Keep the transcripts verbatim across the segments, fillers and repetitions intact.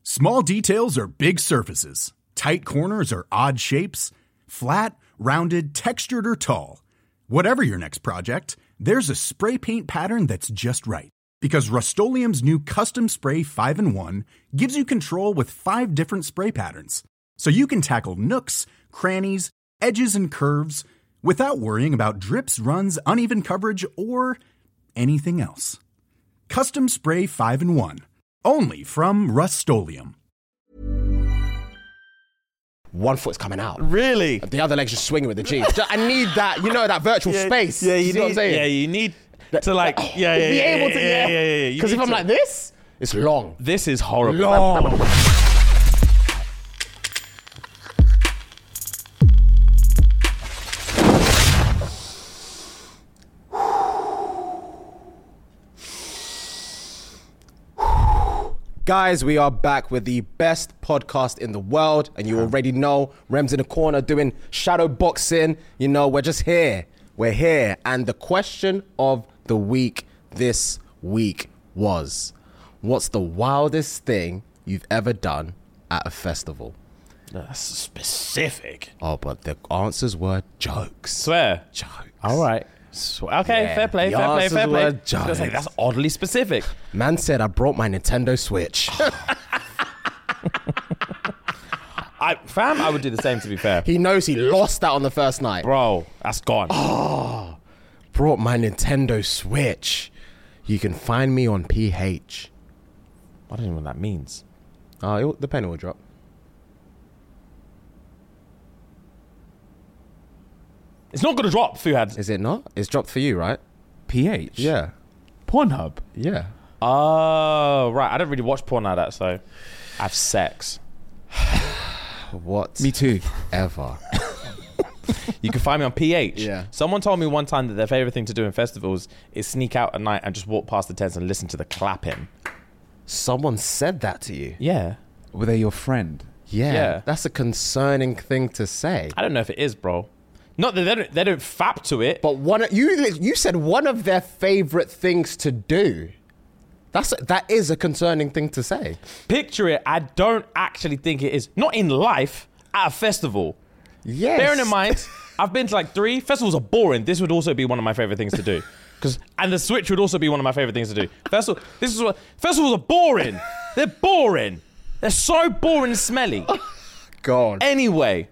Small details are big surfaces. Tight corners are odd shapes. Flat, rounded, textured, or tall. Whatever your next project, there's a spray paint pattern that's just right. Because Rust-Oleum's new Custom Spray five in one gives you control with five different spray patterns. So you can tackle nooks, crannies, edges, and curves without worrying about drips, runs, uneven coverage, or anything else. Custom Spray five in one. Only from Rust-Oleum. One foot's coming out. Really? The other leg's just swinging with the jeans. I need that, you know, that virtual yeah, space. Yeah, you, you need, know what I'm saying? Yeah, you need to like, yeah, yeah, be yeah, able yeah, to, yeah, yeah, yeah. Because if I'm to, like this, it's long. This is horrible. Long. Guys, we are back with the best podcast in the world, and you already know Rem's in the corner doing shadow boxing. You know, we're just here. We're here. And the question of the week this week was, what's the wildest thing you've ever done at a festival? That's specific. Oh, but the answers were jokes. Swear. Jokes. All right. So, okay, Yeah, fair play, the fair play, answers fair play. were I was gonna say, jokes. that's oddly specific. Man said I brought my Nintendo Switch. I, fam, I would do the same, to be fair. He knows he lost that on the first night. Bro, that's gone. Oh, brought my Nintendo Switch. You can find me on P H. I don't even know what that means. Oh, the penny will drop. It's not going to drop, Fuhad. Is it not? It's dropped for you, right? P H? Yeah. Pornhub? Yeah. Oh, right. I don't really watch porn like that, so I have sex. What? Me too. Ever. You can find me on P H. Yeah. Someone told me one time that their favorite thing to do in festivals is sneak out at night and just walk past the tents and listen to the clapping. Someone said that to you? Yeah. Were they your friend? Yeah. Yeah. That's a concerning thing to say. I don't know if it is, bro. Not that they don't, they don't fap to it. But one, you you said one of their favorite things to do. That's that is a concerning thing to say. Picture it. I don't actually think it is. Not in life, at a festival. Yes. Bearing in mind, I've been to like three. Festivals are boring. This would also be one of my favorite things to do. Cause, and the Switch would also be one of my favorite things to do. Festival, this is what, festivals are boring. They're boring. They're so boring and smelly. Go on. Anyway,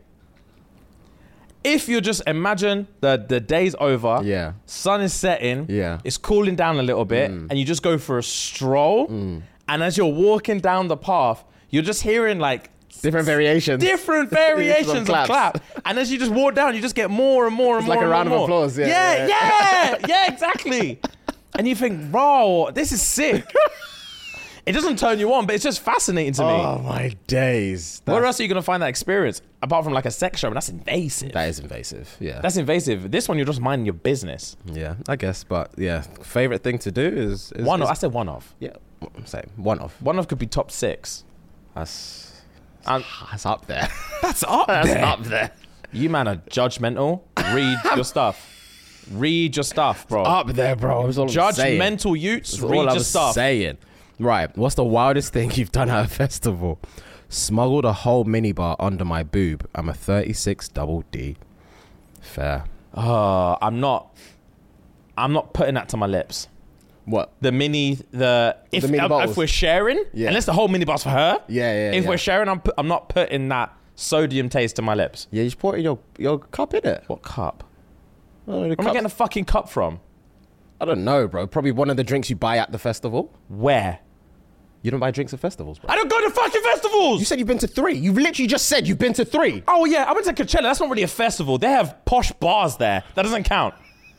if you just imagine the, the day's over, Yeah. sun is setting, Yeah. it's cooling down a little bit, and you just go for a stroll, and as you're walking down the path, you're just hearing like Different variations. different variations of claps. clap. And as you just walk down, you just get more and more and It's more like a and round more. of applause, yeah, Yeah, yeah. yeah, yeah, exactly. And you think, bro, this is sick. It doesn't turn you on, but it's just fascinating to me. Oh my days. Where That's- else are you going to find that experience? Apart from like a sex show, and that's invasive. That is invasive. Yeah. That's invasive. This one, you're just minding your business. yeah, I guess. But yeah, favorite thing to do is, is One is, off. I said one off. Yeah, same. One off. One off could be top six. That's And that's up there. that's up That's there. up there. You man are judgmental. Read your stuff. Read your stuff, bro. Up there, bro. That's all I'm saying. Judgmental youths. That's Read all your I'm stuff. saying. Right. What's the wildest thing you've done at a festival? Smuggled a whole minibar under my boob. I'm a thirty-six double D. Fair. Uh, I'm not. I'm not putting that to my lips. What? The mini, the if The mini uh, bottles. if we're sharing, Yeah. unless the whole mini bar's for her. Yeah, yeah, If yeah. we're sharing, I'm pu- I'm not putting that sodium taste to my lips. Yeah, you just pour it in your, your cup, in it. What cup? Oh, the Where am I cup- getting a fucking cup from? I don't know, bro. Probably one of the drinks you buy at the festival. Where? You don't buy drinks at festivals, bro. I don't go to fucking festivals. You said you've been to three. You've literally just said you've been to three. Oh yeah, I went to Coachella. That's not really a festival. They have posh bars there. That doesn't count.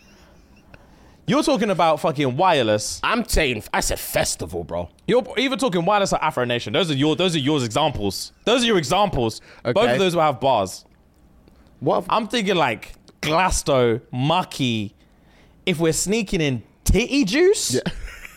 You're talking about fucking wireless. I'm saying, I said festival, bro. You're either talking wireless or Afro Nation. Those are your those are yours examples. Those are your examples. Both Okay. of those will have bars. What? If, I'm thinking like Glasto, Mucky. If we're sneaking in titty juice, Yeah.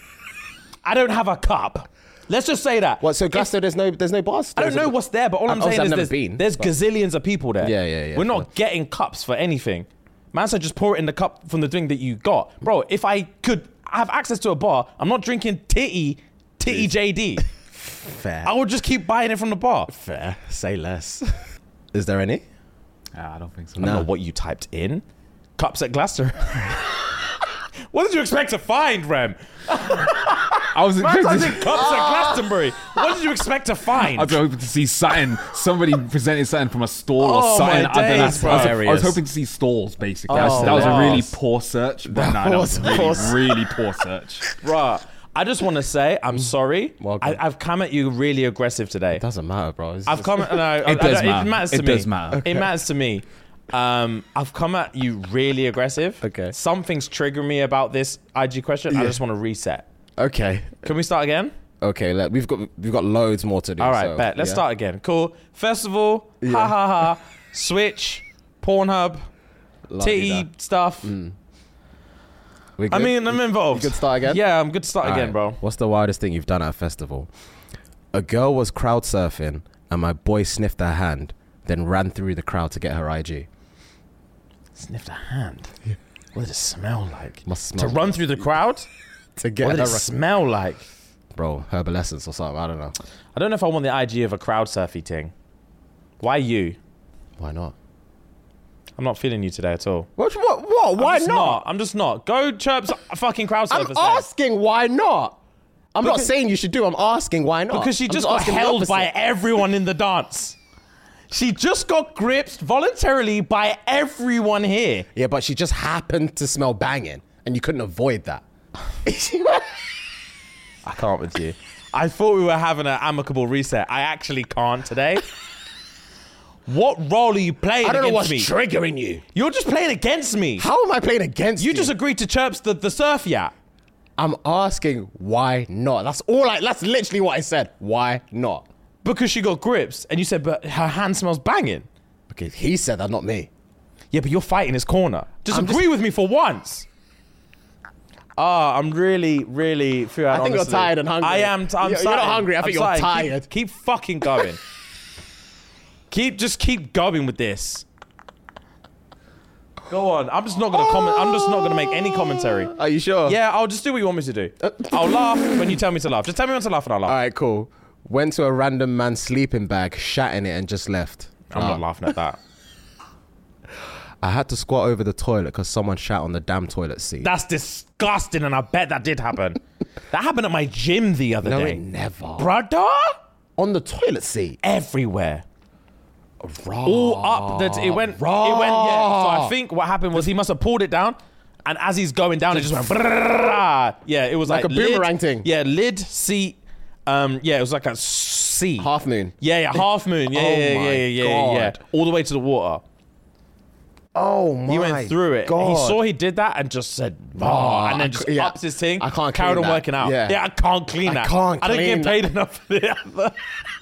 I don't have a cup. Let's just say that. what? So If- Glasgow, there's no, there's no bars. I don't There's know a- what's there, but all I'm Obviously, saying I've is never there's, been, there's but- gazillions of people there. Yeah, yeah, yeah, We're not fair. getting cups for anything. Man said just pour it in the cup from the drink that you got. Bro, if I could have access to a bar, I'm not drinking titty, titty J D. Fair. I would just keep buying it from the bar. Fair. Say less. Is there any? Ah, I don't think so. I don't know what you typed in. Cups at Gloucester. What did you expect to find, Rem? I was I expecting. did cups at Glastonbury. What did you expect to find? I was hoping to see something, somebody presenting something from a stall or Oh, something. my I, don't know. days, bro. I, was, I was Hilarious. hoping to see stalls, basically. Oh, that was a really lost. poor search. But That no, that was was really, poor- really poor search. Bruh, I just want to say I'm sorry. Welcome. I, I've come at you really aggressive today. Doesn't matter, bro. It's I've just- come at no, I- It I does don't- matter. It matters to It me. does matter. It matters to me. Um, I've come at you really aggressive. Okay. Something's triggering me about this I G question. I just want to reset. Okay. Can we start again? Okay. Let, we've got we've got loads more to do. All right, so, bet. Let's yeah. start again. Cool. Festival. Ha ha ha. Switch. Pornhub. Titty La-di-da. stuff. We I good? mean, I'm involved. You good start again? Yeah, I'm good to start All again, right. bro. What's the wildest thing you've done at a festival? A girl was crowd surfing and my boy sniffed her hand, then ran through the crowd to get her I G. Sniffed a hand. What did it smell like? Must smell to run through the crowd? To get What did her, it smell like? bro, herbal essence or something. I don't know. I don't know if I want the I G of a crowd surfy thing. Why you? Why not? I'm not feeling you today at all. What? What? what? Why I'm just not? I'm just not. Go chirp a fucking crowd I'm surfers. then. asking why not. I'm not Because- saying you should do. I'm asking why not. Because she I'm just got asking the held by opposite. everyone in the dance. She just got gripped voluntarily by everyone here. Yeah, but she just happened to smell banging, and you couldn't avoid that. I can't with you. I thought we were having an amicable reset. I actually can't today. What role are you playing I don't know against what's me? triggering you. You're just playing against me. How am I playing against you? You just agreed to chirps the, the surf yacht. I'm asking why not. That's all I. That's literally what I said. Why not? Because she got grips, and you said, but her hand smells banging. Okay, he said that, not me. Yeah, but you're fighting his corner. Just I'm agree with me for once. Ah, I'm really, really. Feel I think you're tired and hungry. I am. T- I'm You're- you're not starting. hungry, I I'm think you're starting. tired. Keep, keep fucking going. keep just keep going with this. Go on. I'm just not gonna comment. I'm just not gonna make any commentary. Are you sure? Yeah, I'll just do what you want me to do. I'll laugh when you tell me to laugh. Just tell me when to laugh and I'll laugh. All right, cool. Went to a random man's sleeping bag, shat in it, and just left. I'm Ah. not laughing at that. I had to squat over the toilet because someone shat on the damn toilet seat. That's disgusting, and I bet that did happen. That happened at my gym the other no, day. it never. Brother? On the toilet seat. Everywhere. Raw. All up. That it went. It went. Yeah. So I think what happened was he must have pulled it down, and as he's going down, it just went. brrrr. Yeah, it was Like like, a boomerang lid, thing. Yeah, lid, seat. Um. Yeah, it was like a C. Half moon. Yeah, yeah, half moon. Yeah, Oh yeah, yeah, my yeah, yeah, yeah, yeah. God. All the way to the water. Oh my He went through it. God. He saw he did that and just said, Oh, "Bah," and I then just c- yeah. ups his thing. I can't carried clean on that. working out. Yeah. I can't clean I that. can't I don't clean get paid enough for the other.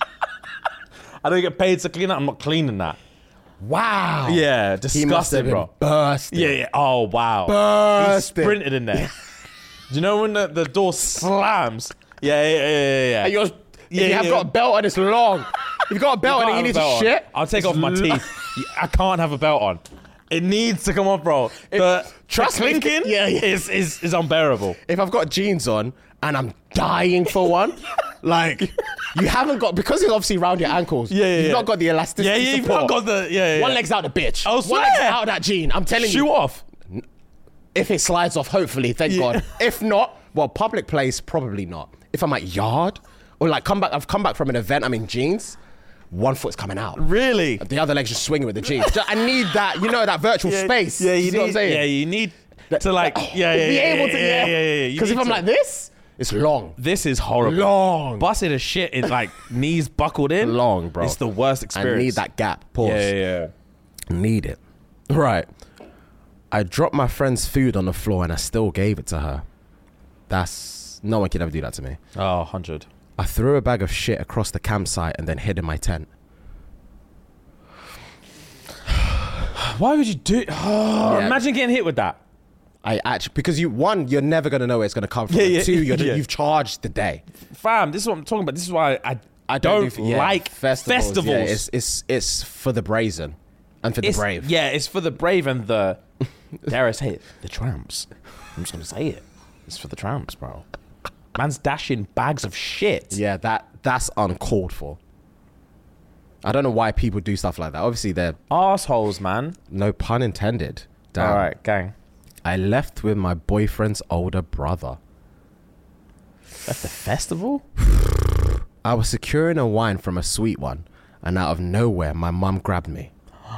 I don't get paid to clean that. I'm not cleaning that. Wow. Yeah, He must have disgusting, been bro. bursting. Yeah, yeah. Oh wow. Bursting. He sprinted in there. Do you know when the, the door slams? Yeah, yeah, yeah, yeah. yeah. And you're, Yeah, if you have yeah. got a belt and it's long. If you've got a belt Can't and you have need a to belt on. shit. I'll take it's off my lo- teeth. I can't have a belt on. It needs to come off, bro. The, trust the me, if- clinking yeah, yeah. Is, is, is unbearable. If I've got jeans on and I'm dying for one, like you haven't got, because it's obviously around your ankles. Yeah, yeah, You've yeah. not got the elasticity. Yeah, yeah, you've support. not got the... Yeah, yeah, One yeah. leg's out the bitch. I One swear. leg's out of that jean. I'm telling Shoe you. off. If it slides off, hopefully, thank Yeah. God. If not, well, public place, probably not. If I'm at yard or like come back, I've come back from an event, I'm in jeans, one foot's coming out. Really? The other leg's just swinging with the jeans. Just- I need that, you know, that virtual space. Yeah, you see what I'm need... saying? Yeah, you need to like... Yeah, yeah, Be yeah, able yeah, to, yeah, yeah. yeah, yeah, yeah. You Because if need I'm to- like this, it's long. This is horrible. Long. Busted a shit in like knees buckled in. Long, bro. It's the worst I experience. need that gap. Pause. Yeah, yeah, yeah. Need it. Right. I dropped my friend's food on the floor and I still gave it to her. That's... No one can ever do that to me. Oh, one hundred. I threw a bag of shit across the campsite and then hid in my tent. Why would you do... Oh, Yeah. Imagine getting hit with that. I actually... Because you... One, you're never going to know where it's going to come from. Yeah, And yeah, Two, you're, yeah. you've charged the day. Fam, this is what I'm talking about. This is why I, I don't, do- yeah, like festivals. festivals. Yeah, it's, it's, it's for the brazen and for the It's- brave. Yeah, it's for the brave and the... dare I say it? The tramps. I'm just going to say it. It's for the tramps, bro. Man's dashing bags of shit. Yeah, that that's uncalled for. I don't know why people do stuff like that. Obviously, they're Assholes, man. no pun intended. Damn. All right, gang. I left with my boyfriend's older brother. At the festival? I was securing a wine from a sweet one, and out of nowhere, my mum grabbed me.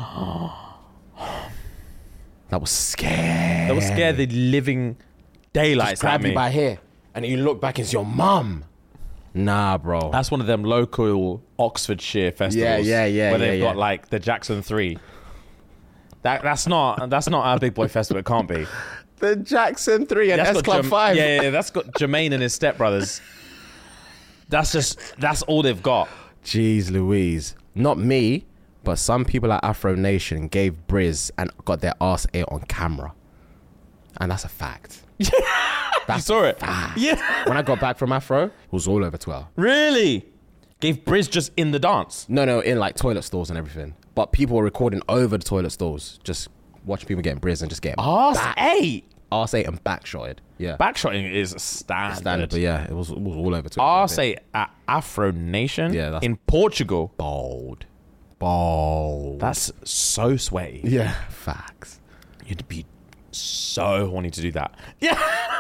That was scary. That was scared the living daylights Just grab at me. you by here, and you look back, it's your mum. Nah, bro. That's one of them local Oxfordshire festivals. Yeah, yeah, yeah, Where yeah, they've got yeah. like the Jackson Three. That that's not that's not our big boy festival. It can't be. The Jackson Three and That's S got Club Jam- Five. Yeah, yeah, yeah, that's got Jermaine and his stepbrothers. That's just that's all they've got. Jeez Louise. Not me, but some people at Afro Nation gave Briz and got their ass ate on camera. And that's a fact. You saw it. Yeah. When I got back from Afro, it was all over Twitter. Really? Gave Briz just in the dance. No, no, in like toilet stalls and everything. But people were recording over the toilet stalls, just watching people getting Briz and just getting Arse eight. arse ate and backshotted. Yeah. Backshotting is standard. Standard, but yeah, it was, it was all over Twitter. Arse eight at Afro Nation Yeah, that's- in Portugal. Bold. Bold. That's so sweaty. yeah, facts. You'd be so horny to do that. Yeah.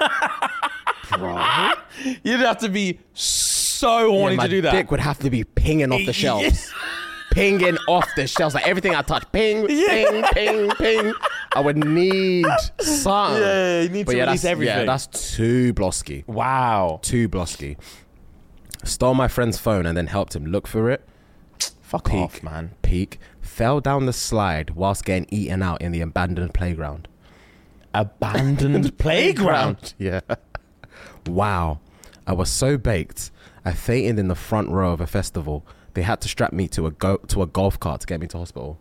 Bro. You'd have to be so horny Yeah, my to do that. dick would have to be pinging off the shelves. Pinging off the shelves. Like everything I touch. Ping, ping, ping, ping. I would need some. Yeah, you need But to yeah, release that's, everything. Yeah, that's too blosky. Wow. Too blosky. Stole my friend's phone and then helped him look for it. Fuck Peak, off, man. Peak. Fell down the slide whilst getting eaten out in the abandoned playground. Abandoned playground. Yeah. Wow. I was so baked. I fainted in the front row of a festival. They had to strap me to a go to a golf cart to get me to hospital.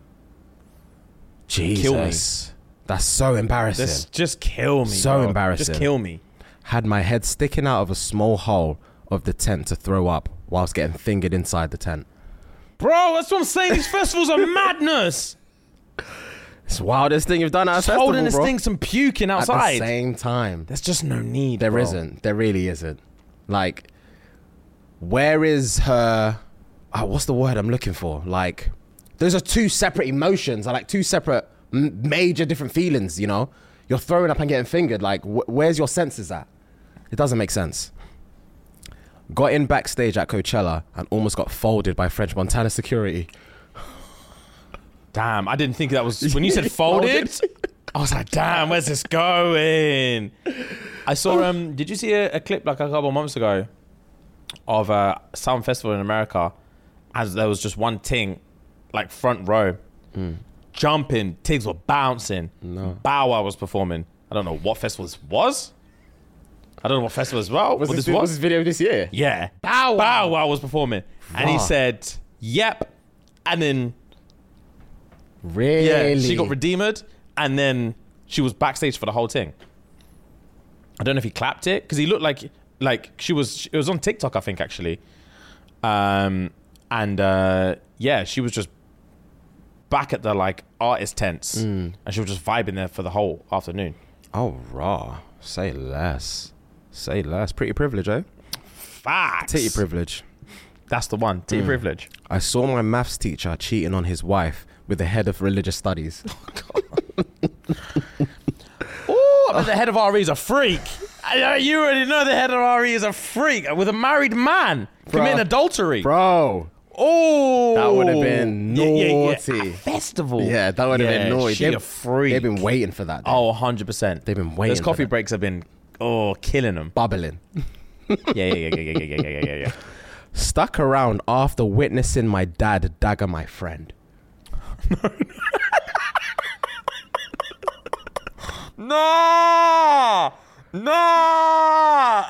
Jesus. Kill me. That's so embarrassing. Just, just kill me. So bro. embarrassing. Just kill me. Had my head sticking out of a small hole of the tent to throw up whilst getting fingered inside the tent. Bro, that's what I'm saying. These festivals are madness. It's the wildest thing you've done at a Just festival, holding this bro. thing, some puking At outside. the same time. There's just no need. There bro. isn't. There really isn't. Like, where is her... Oh, what's the word I'm looking for? Like, those are two separate emotions. Are like two separate m- major different feelings, you know? You're throwing up and getting fingered. Like, wh- where's your senses at? It doesn't make sense. Got in backstage at Coachella and almost got folded by French Montana security. Damn, I didn't think that was... When you said folded, I was like, damn, where's this going? I saw... um. Did you see a, a clip like a couple of months ago of a Sound Festival in America? As there was just one ting, like front row, Mm. jumping, tigs were bouncing. No. Bow Wow was performing. I don't know what festival this was. I don't know what festival as well. Was what this, this was was. this video this year? Yeah. Bow Wow. Bow Wow was performing. And he Fuck. said, yep. And then, Really? yeah, she got redeemed. And then she was backstage for the whole thing. I don't know if he clapped it because he looked like, like she was, it was on TikTok, I think, actually. Um, and uh, yeah, she was just back at the like artist tents Mm. and she was just vibing there for the whole afternoon. Oh, raw. Say less. Say less. Pretty privilege, eh? Facts. Titty privilege. That's the one. Titty Mm. privilege. I saw my maths teacher cheating on his wife with the head of religious studies. Oh, I bet the head of R E is a freak. I- You already know the head of R E is a freak with a married man committing adultery. Bro. Oh, That would have been Yeah, yeah, yeah. naughty. A festival. Yeah, that would have Yeah, been naughty. She They've- a freak. They've been waiting for that. Oh, one hundred percent. They've been waiting Those for coffee that. breaks have been, oh, killing them. Bubbling. Yeah, yeah, yeah, yeah, yeah, yeah, yeah, yeah, yeah. Stuck around after witnessing my dad dagger my friend. No! No!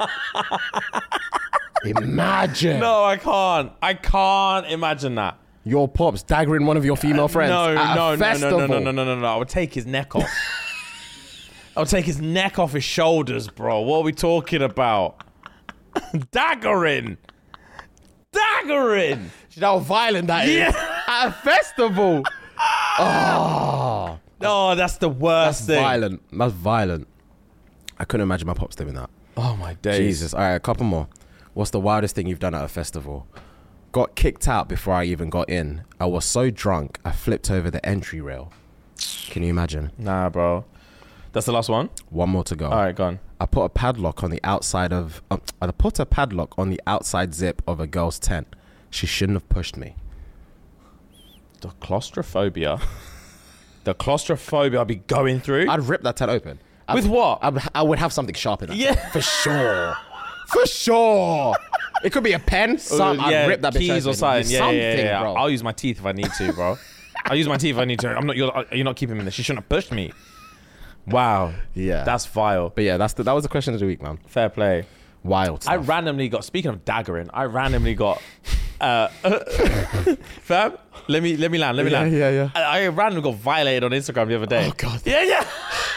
Imagine No, I can't. I can't imagine that. your pops daggering one of your female friends No, at no, a no, festival. no, no, no, no, no, no. I would take his neck off. I would take his neck off his shoulders, bro. What are we talking about? Daggering. Daggering. You know how violent that is? Yeah. At a festival. Oh, Oh, that's the worst that's thing. violent. That's violent. I couldn't imagine my pops doing that. Oh, my days. Jesus. All right, a couple more. What's the wildest thing you've done at a festival? Got kicked out before I even got in. I was so drunk, I flipped over the entry rail. Can you imagine? Nah, bro. That's the last one? One more to go. All right, go on. I put a padlock on the outside of... Um, I put a padlock on the outside zip of a girl's tent. She shouldn't have pushed me. The claustrophobia. The claustrophobia I'll be going through. I'd rip that tent open. I'd, With what? I'd, I would have something sharp in that. Yeah. tent, for sure. For sure. It could be a pen, some. Uh, yeah, I'd rip that bitch keys open. or something. Yeah, something, yeah, yeah, yeah. bro. I'll use my teeth if I need to, bro. I'll use my teeth if I need to. I'm not. You're, you're not keeping me there. She shouldn't have pushed me. Wow. Yeah. That's vile. But yeah, that's the, that was the question of the week, man. Fair play. Wild stuff. I randomly got. Speaking of daggering, I randomly got. Uh, fam, let me let me land. Let me Yeah, land. yeah, yeah. I, I randomly got violated on Instagram the other day. Oh, God. Yeah, yeah.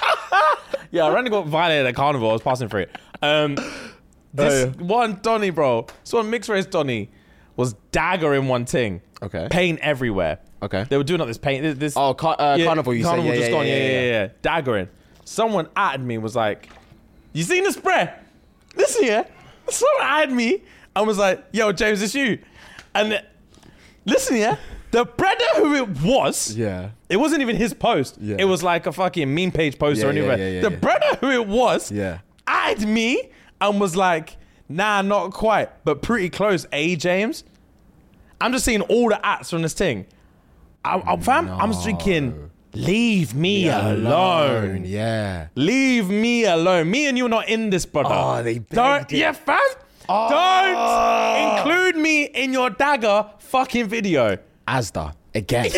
Yeah, I randomly got violated at Carnival. I was passing through it. Um, this Oh, yeah. one Donny, bro. This one mixed race Donny was daggering one thing. Okay. Paint everywhere. Okay. They were doing up this paint. This, this Oh, car- uh, yeah, Carnival, you said. Carnival Yeah, just yeah, gone. yeah, Yeah, yeah, yeah, yeah. Daggering. Someone at me was like, "You seen the spray? Listen here." Someone at me and was like, "Yo, James, it's you." And the, listen here, the brother who it was, Yeah. it wasn't even his post. Yeah. It was like a fucking meme page post Yeah, or yeah, anywhere. yeah, yeah, the yeah. brother who it was, Yeah. added me and was like, "Nah, not quite, but pretty close, eh, James?" I'm just seeing all the ats from this thing. I, I, fam, I'm just thinking, leave me alone. Yeah. Leave me alone. Me and you are not in this, brother. Oh, they Don't, begged it. yeah, fam. Oh. Don't include me in your dagger fucking video. Asda again.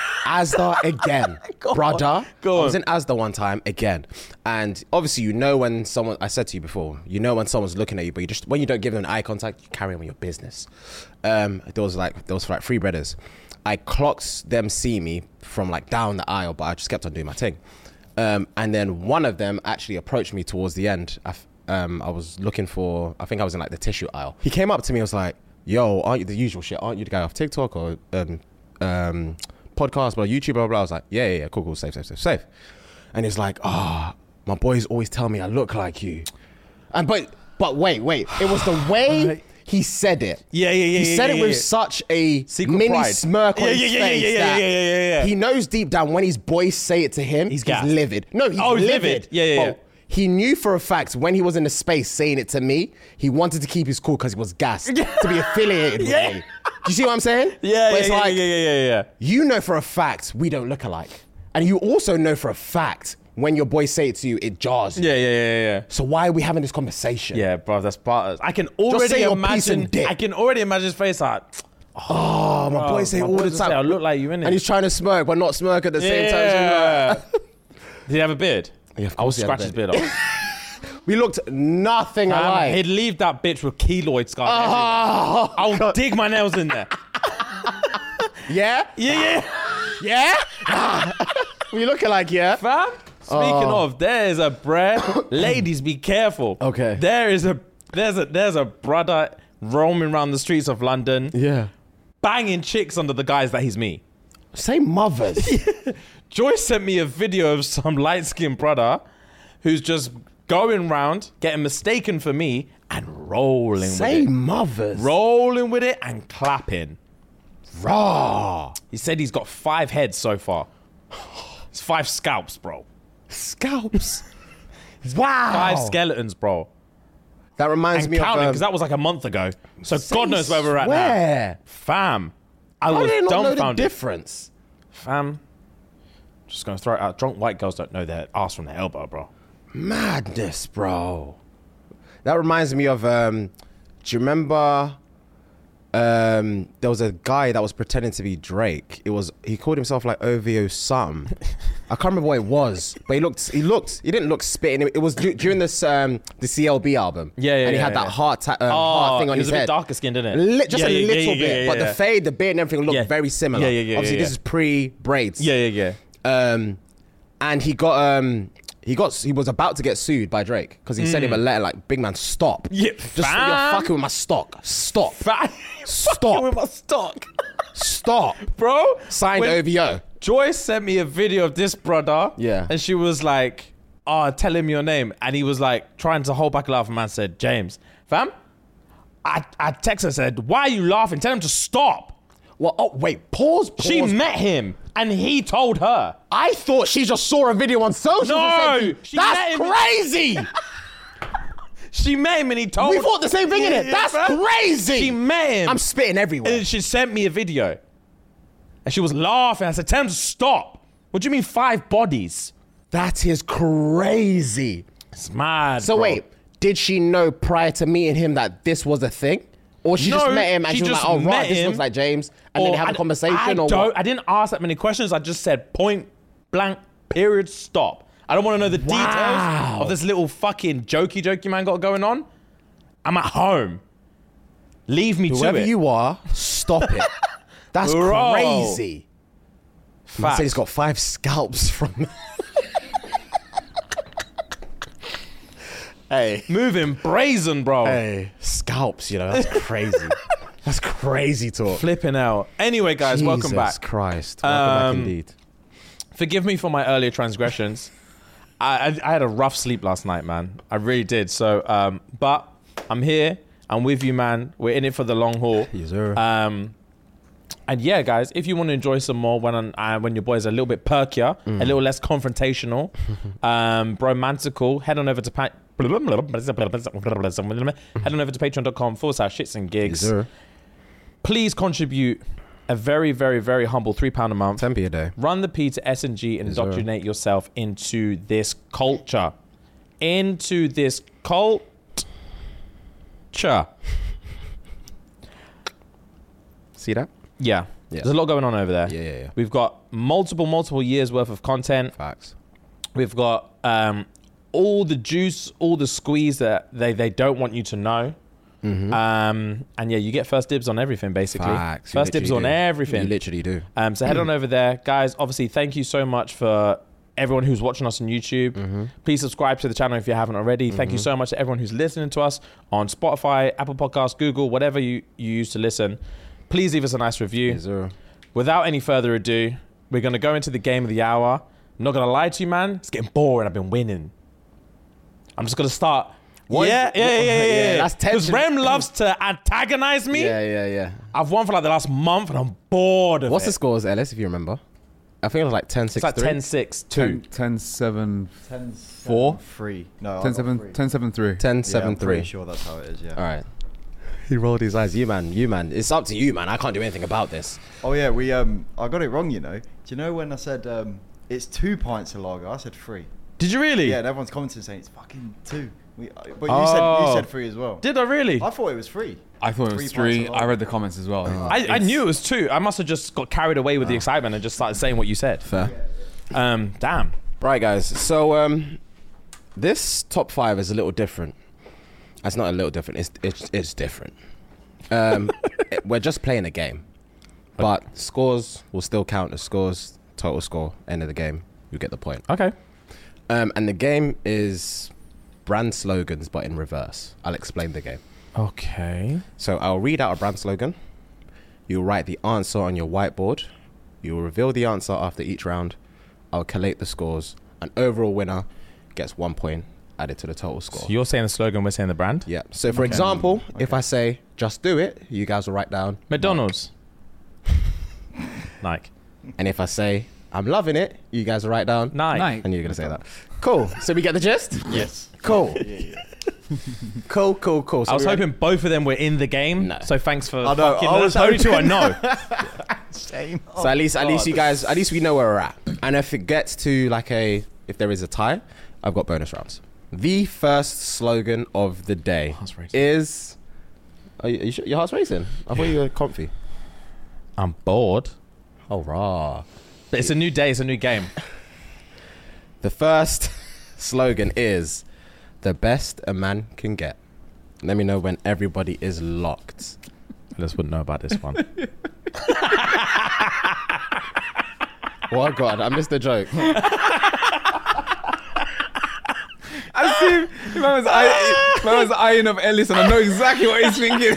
Asda again. Go on. Brother. Go I was on. in Asda one time again. And obviously you know when someone, I said to you before, you know when someone's looking at you, but you just, when you don't give them eye contact, you carry on with your business. Um, there was like, there was like three brothers. I clocked them see me from like down the aisle, but I just kept on doing my thing. Um, and then one of them actually approached me towards the end. I, f- um, I was looking for, I think I was in like the tissue aisle. He came up to me and was like, "Yo, aren't you the usual shit? Aren't you the guy off TikTok or um, um, podcast, blah, YouTube, blah, blah, blah?" I was like, yeah, yeah, yeah, cool, cool, safe, safe, safe, safe. And he's like, "Ah, oh, my boys always tell me I look like you." And but, but wait, wait, it was the way he said it. Yeah, yeah, yeah. He yeah, said yeah, it with yeah. such a Secret mini pride. smirk on Yeah, his yeah, yeah, face yeah, yeah, that yeah, yeah, yeah, yeah. he knows deep down when his boys say it to him, He's he's, gassed. livid. No, he's, Oh, he's livid. livid. Yeah, yeah, But yeah. he knew for a fact when he was in the space saying it to me, he wanted to keep his cool because he was gassed to be affiliated with Yeah. me. Do you see what I'm saying? Yeah, But yeah, it's yeah, like, yeah, yeah, yeah, yeah. you know for a fact we don't look alike. And you also know for a fact when your boys say it to you, it jars you. Yeah, yeah, yeah, yeah. So why are we having this conversation? Yeah, bro, that's part of, I can say already your piece imagine. and dick. I can already imagine his face like, Oh, my boys say my all boys the will time. say, "I look like you, innit?" And he's trying to smirk, but not smirk at the same time. So Yeah. like- Did he have a beard? Yeah, of I will course he had a scratch his beard off. we looked nothing Um, alike. he'd leave that bitch with keloid scars. Oh, everywhere. I'll dig my nails in there. yeah? Yeah, yeah. Yeah? we looking like, yeah? Fam, speaking of, there is a bread. Ladies, be careful. Okay. There is a there's a there's a brother roaming around the streets of London, Yeah. banging chicks under the guise that he's me. Say mothers. Joyce sent me a video of some light-skinned brother who's just going round, getting mistaken for me, and rolling Say with it. mothers. Rolling with it and clapping. Raw. He said he's got five heads so far. It's five scalps, bro. Scalps. Wow. Five skeletons, bro. That reminds And me counting, of... because that was like a month ago. So Say God knows where we're at now. swear. Fam. I How was do they not know the dumbfounded. difference? Fam. Just gonna throw it out. Drunk white girls don't know their ass from their elbow, bro. Madness, bro. That reminds me of, um, do you remember um, there was a guy that was pretending to be Drake? It was, he called himself like O V O something. I can't remember what it was, but he looked, he looked, he didn't look spitting. It was du- during this, um, the C L B album. Yeah, yeah, And he yeah, had yeah. that heart, ta- um, heart thing on he was his a bit head. darker skinned, didn't it? Li- just Yeah, a yeah, little yeah, bit, yeah, yeah, but yeah. the fade, the beard and everything looked Yeah. very similar. Yeah, yeah, yeah, Obviously, yeah, this yeah. is pre-braids. Yeah, yeah, yeah. Um, and he got um he got he was about to get sued by Drake because he sent him a letter like, "Big man, stop. Yeah, just fam. you're fucking with my stock. Stop, Fam. Stop. with my stock. stop." Bro. Signed when O V O. Joyce sent me a video of this brother. Yeah. And she was like, "Oh, tell him your name." And he was like trying to hold back a laugh, and man said, "James." Fam, I, I texted her and said, why are you laughing? Tell him to stop. Well, oh, wait, pause, pause. She met him and he told her. I thought she just saw a video on social. No, she met that's him- crazy. She met him and he told We her. thought the same thing, innit? That's crazy. She met him. I'm spitting everywhere. And she sent me a video. And she was laughing. I said, tell him to stop. What do you mean five bodies? That is crazy. It's mad, So bro. wait, did she know prior to meeting him that this was a thing? Or she just No, met him and she she, was just like, oh, met right, this him. looks like James. And then Or they have I a d- conversation I or don't, what? I didn't ask that many questions. I just said point blank, period, stop. I don't want to know the Wow. details of this little fucking jokey jokey man got going on. I'm at home. Leave me Whoever to it. you are, stop it. That's Bro. crazy. Man Facts. said he's got five scalps from. Hey. Moving brazen, bro. Hey, scalps, you know, that's crazy. That's crazy talk. Flipping out. Anyway, guys, welcome Jesus back. Christ. Welcome back Um, indeed. Forgive me for my earlier transgressions. I, I, I had a rough sleep last night, man. I really did. So, um, but I'm here. I'm with you, man. We're in it for the long haul. Yes, sir. Um, and yeah, guys, if you want to enjoy some more when I'm, uh, when your boy's a little bit perkier, Mm. a little less confrontational, um, romantical, head on over to pa- head on over to patreon.com forward slash shits and gigs. Yes, sir. Please contribute a very, very, very humble three pound a month. ten p a day. Run the P to S and G and Yes, sir. indoctrinate yourself into this culture. Into this culture. See that? Yeah. Yeah. There's a lot going on over there. Yeah, yeah, yeah. We've got multiple, multiple years worth of content. Facts. We've got um, all the juice, all the squeeze that they, they don't want you to know. Mm-hmm. Um, and yeah, you get first dibs on everything, basically. Facts. You First dibs on literally do. everything. You literally do. Um, so head on over there. Guys, obviously, thank you so much for everyone who's watching us on YouTube. Mm-hmm. Please subscribe to the channel if you haven't already. Thank you so much to everyone who's listening to us on Spotify, Apple Podcasts, Google, whatever you, you use to listen. Please leave us a nice review. Yes, sir. Without any further ado, we're going to go into the game of the hour. I'm not going to lie to you, man. It's getting boring. I've been winning. I'm just going to start. What is- yeah, yeah, yeah, yeah, yeah, Yeah, that's Because tension. Rem loves to antagonize me. Yeah, yeah, yeah. I've won for like the last month and I'm bored of What's it. the scores, Ellis, if you remember? I think it was like ten six It's like three. ten six two. ten seven ten, Four? three. No, I ten got seven three. ten seven three. ten Yeah, seven I'm pretty three. sure that's how it is. Yeah. All right. He rolled his eyes. You man, you man. It's up to you, man. I can't do anything about this. Oh yeah, we um, I got it wrong. You know. Do you know when I said um, it's two pints of lager? I said three. Did you really? Yeah, and everyone's commenting saying it's fucking two. We, uh, but you Oh. said you said three as well. Did I really? I thought it was three. I thought it was pints three. of I read lager. the comments as well. I, I It's- knew it was two. I must have just got carried away with the excitement and just started saying what you said. Fair. Um, damn. Right, guys. So um, this top five is a little different. It's not a little different. It's it's it's different. Um, it- we're just playing a game, but scores will still count as scores. Total score, end of the game. You get the point. Okay. Um, and the game is brand slogans, but in reverse. I'll explain the game. Okay. So I'll read out a brand slogan. You'll write the answer on your whiteboard. You'll reveal the answer after each round. I'll collate the scores. An overall winner gets one point added to the total score. So you're saying the slogan, we're saying the brand? Yeah. So for Okay. example, if I say just do it, you guys will write down McDonald's. Nike. and if I say I'm loving it, you guys will write down Nike. Nike. and you're gonna say that. Cool. So we get the gist? Yes. Cool. Cool, cool, cool. So I was we hoping both of them were in the game. No. So thanks for I know, fucking I was that's the only two I hoping. know. Same. So at least, at least you guys, at least we know where we're at. And if it gets to like a, if there is a tie, I've got bonus rounds. The first slogan of the day Heart's racing. is. Are you, are you sure? Your heart's racing. I thought you were comfy. I'm bored. Oh rah! But it's a new day, it's a new game. The first slogan is the best a man can get. Let me know when everybody is locked. I just wouldn't know about this one. Oh God, I missed the joke. I see. If I was eye, if I was eyeing of Ellis, and I know exactly what he's thinking.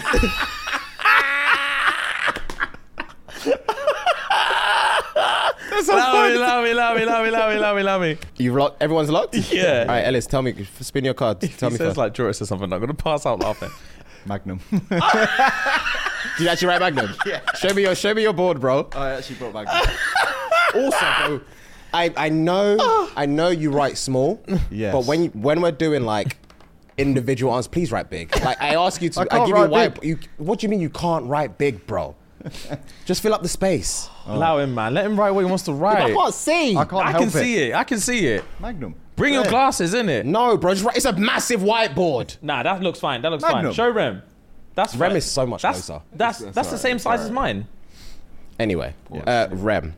That's so love me, funny. love me, love me, love me, love me, love me, love me. You've locked. Everyone's locked. Yeah. All right, Ellis, tell me. Spin your card. Tell he me says first. like Joris or something. I'm gonna pass out laughing. Magnum. Did you actually write Magnum? Yeah. Show me your show me your board, bro. I actually brought Magnum. Also, bro, I I know I know you write small. Yes. But when you, when we're doing like individual answers, please write big. Like I ask you to, I I, can't give you write white. big. You, what do you mean you can't write big, bro? Just fill up the space. Allow him, man. Let him write what he wants to write. I can't see. I can't I help can it. see it. I can see it. Magnum. Bring your Yeah. glasses, innit? No, bro, just write. It's a massive whiteboard. Nah, that looks fine. That looks Magnum. fine. Show Rem. That's Rem fine. is so much that's, closer. That's that's, That's the alright, same it's size as alright. mine. Anyway, uh, Rem.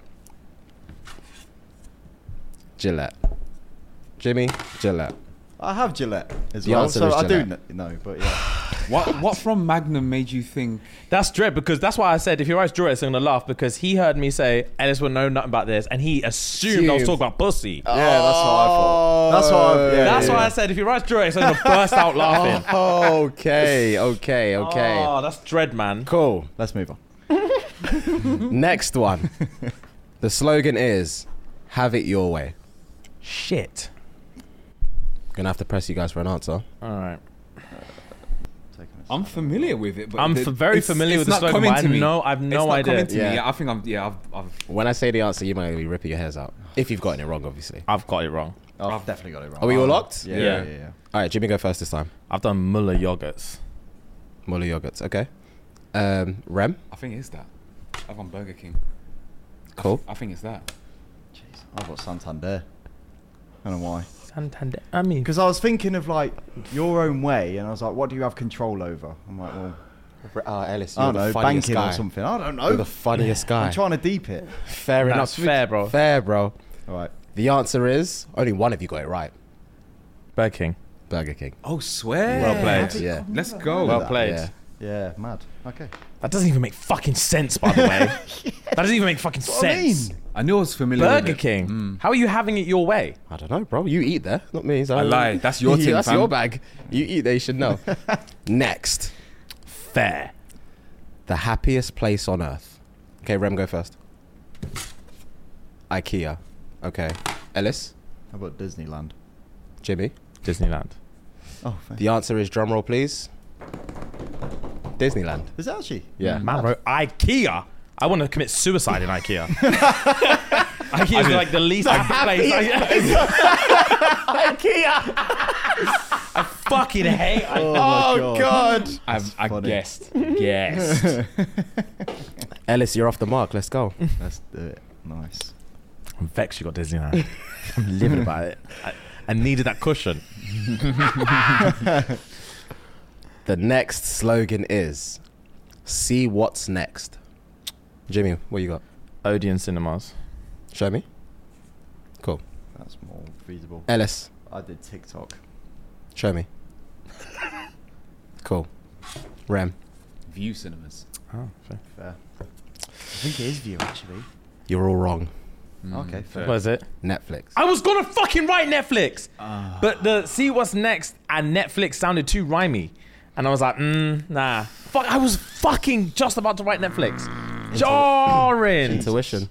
Gillette. Jimmy, Gillette. I have Gillette as The well, answer so is I do Gillette. kn- know, but yeah. What what from Magnum made you think? That's dread because that's why I said if he writes Dread, I'm gonna laugh because he heard me say Ellis will know nothing about this and he assumed I was Assumed. talking about pussy. Yeah, that's what I thought. That's what I, yeah, that's yeah, why yeah. I said if he writes Dread, I'm gonna burst out laughing. Okay, okay, okay. Oh, that's dread, man. Cool. Let's move on. Next one. The slogan is, have it your way. Shit. Gonna have to press you guys for an answer. All right. Taking it. I'm familiar with it, but I'm the- f- very it's- familiar it's with the not slogan, coming but I to me. know- I've It's no not idea. coming to Yeah. me. Yeah, I think I'm. Yeah, I've. I've When I say the answer, you might be ripping your hairs out. If you've gotten it wrong, obviously. I've got it wrong. Oh, I've definitely got it wrong. Are we all locked? Yeah, Yeah. yeah, yeah. yeah. All right, Jimmy, go first this time. I've done Muller yogurts. Muller yogurts, okay. Um, Rem, I think it's that. I've gone Burger King. cool. I think it's that. Jeez, I've got Santander. I don't know why. Santander. I mean, Because I was thinking of like your own way, and I was like, what do you have control over? I'm like, well, Uh, Ellis, I you're don't the know, funniest banking guy. or something. I don't know. You're the funniest guy. I'm trying to deep it. Fair That's enough. fair, bro. Fair, bro. All right. The answer is, only one of you got it right. Burger King. Burger King. Oh, swear. Well played. Yeah. Let's go. Well that, played. Yeah. Yeah, mad. Okay. That doesn't even make fucking sense, by the way. That doesn't even make fucking That's what I sense. mean. I knew I was familiar with Burger it. King. Mm. How are you having it your way? I don't know, bro. You eat there, not me. So I lied. That's your Yeah, team, That's fam. your bag. You eat there, you should know. Next, Fair. the happiest place on earth. Okay, Rem, go first. IKEA. Okay. Ellis, How about Disneyland? Jimmy. Disneyland. Oh, thank The answer is, drum roll, please. Disneyland. Is it actually? Yeah. Man, bro, IKEA. I want to commit suicide in IKEA. IKEA is like the least happy place. IKEA. I fucking hate IKEA. Oh, God. I've, I funny. guessed. Guessed. Ellis, you're off the mark. Let's go. Let's do it. Nice. I'm vexed you got Disneyland. I'm living about it. I, I needed that cushion. The next slogan is, see what's next. Jimmy, what you got? Odeon Cinemas. Show me. Cool. That's more feasible. Ellis, I did TikTok. show me. Cool. Rem, View Cinemas. Oh, fair. Fair. I think it is View actually. you're all wrong. Okay, fair. What is it? Netflix. I was gonna fucking write Netflix, but the see what's next and Netflix sounded too rhymey, and I was like, mm, nah. Fuck, I was fucking just about to write Netflix. Jarring. Intuition.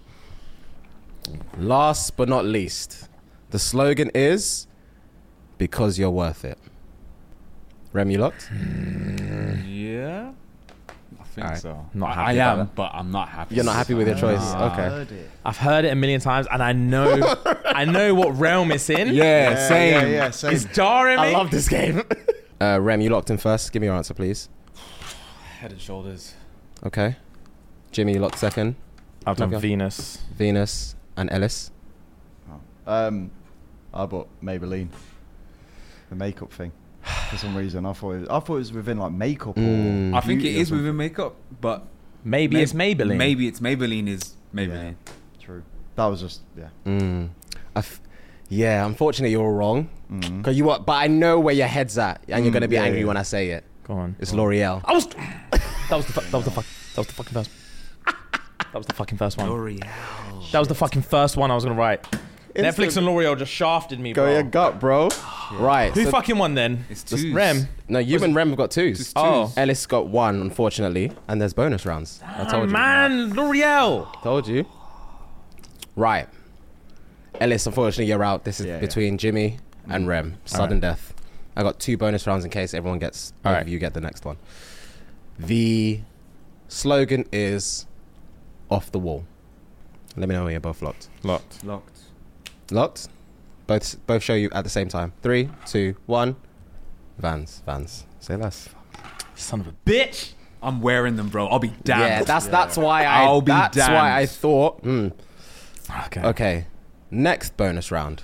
Last but not least, the slogan is, because you're worth it. Rem, you locked? Yeah. I think Alright, so. not I, happy I about am, that. but I'm not happy. You're not happy with your choice? I Okay. heard it. I've heard it a million times, and I know, I know what realm it's in. Yeah, Yeah, same. Yeah, yeah, same. It's jarring me. I love this game. uh, Rem, you locked in first. Give me your answer, please. Head and Shoulders. Okay. Jimmy, you locked second. I've done Okay. Venus. Venus and Ellis. Um, I bought Maybelline. The makeup thing. For some reason, I thought it was, I thought it was within like makeup Mm. or. I think it beauty or is something. within makeup, but Maybe May- it's Maybelline. Maybe it's Maybelline is Maybelline. True. That was just yeah. Mm. I f- yeah, unfortunately, you're all wrong. Mm. Cause you, what? But I know where your head's at, and you're Mm, gonna be yeah, angry yeah. when I say it. Go on. It's L'Oreal. I was. That was the. Fu- that was the fuck. That was the fucking first. That was the fucking first one. L'Oreal. That was the fucking first one I was gonna write. Netflix and L'Oreal just shafted me, Go bro. your gut, bro. Right. Who so- fucking won then? It's Just two. Rem. no, you and Rem have got twos. Just Oh. twos. Ellis got one, unfortunately, and there's bonus rounds. I Oh, told you. man, L'Oreal. Told you. Right. Ellis, unfortunately, you're out. This is Yeah, yeah. between Jimmy and Rem. Sudden death. I got two bonus rounds in case everyone gets. All All right. of you get the next one. The slogan is off the wall. Let me know when you're both locked. Locked. Locked. Locked. Both both show you at the same time. Three, two, one. Vans, Vans. Say less. Son of a bitch. I'm wearing them, bro. I'll be damned. Yeah, that's that's why I. I'll be that's damned. why I thought. hmm. Okay. Okay. Next bonus round.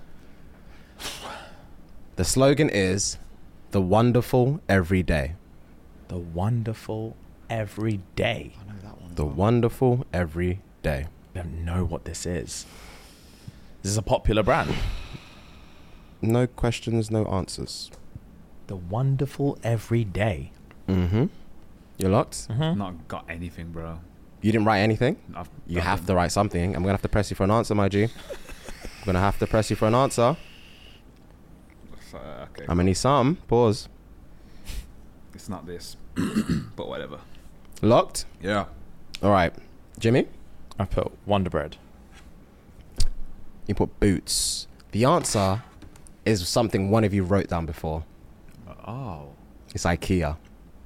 The slogan is the wonderful every day. The wonderful every day. The wonderful every day. I don't know what this is. This is a popular brand. No questions, no answers. The wonderful every day. Mm-hmm. You're locked? Mm-hmm. Not got anything, bro. You didn't write anything? I've You have to write something. I'm going to have to press you for an answer, my G. I'm going to have to press you for an answer. Uh, okay. I'm going to need some. Pause. It's not this, but whatever. Locked? Yeah. All right. Jimmy? I put Wonder Bread. You put boots. The answer is something one of you wrote down before. Oh. It's IKEA.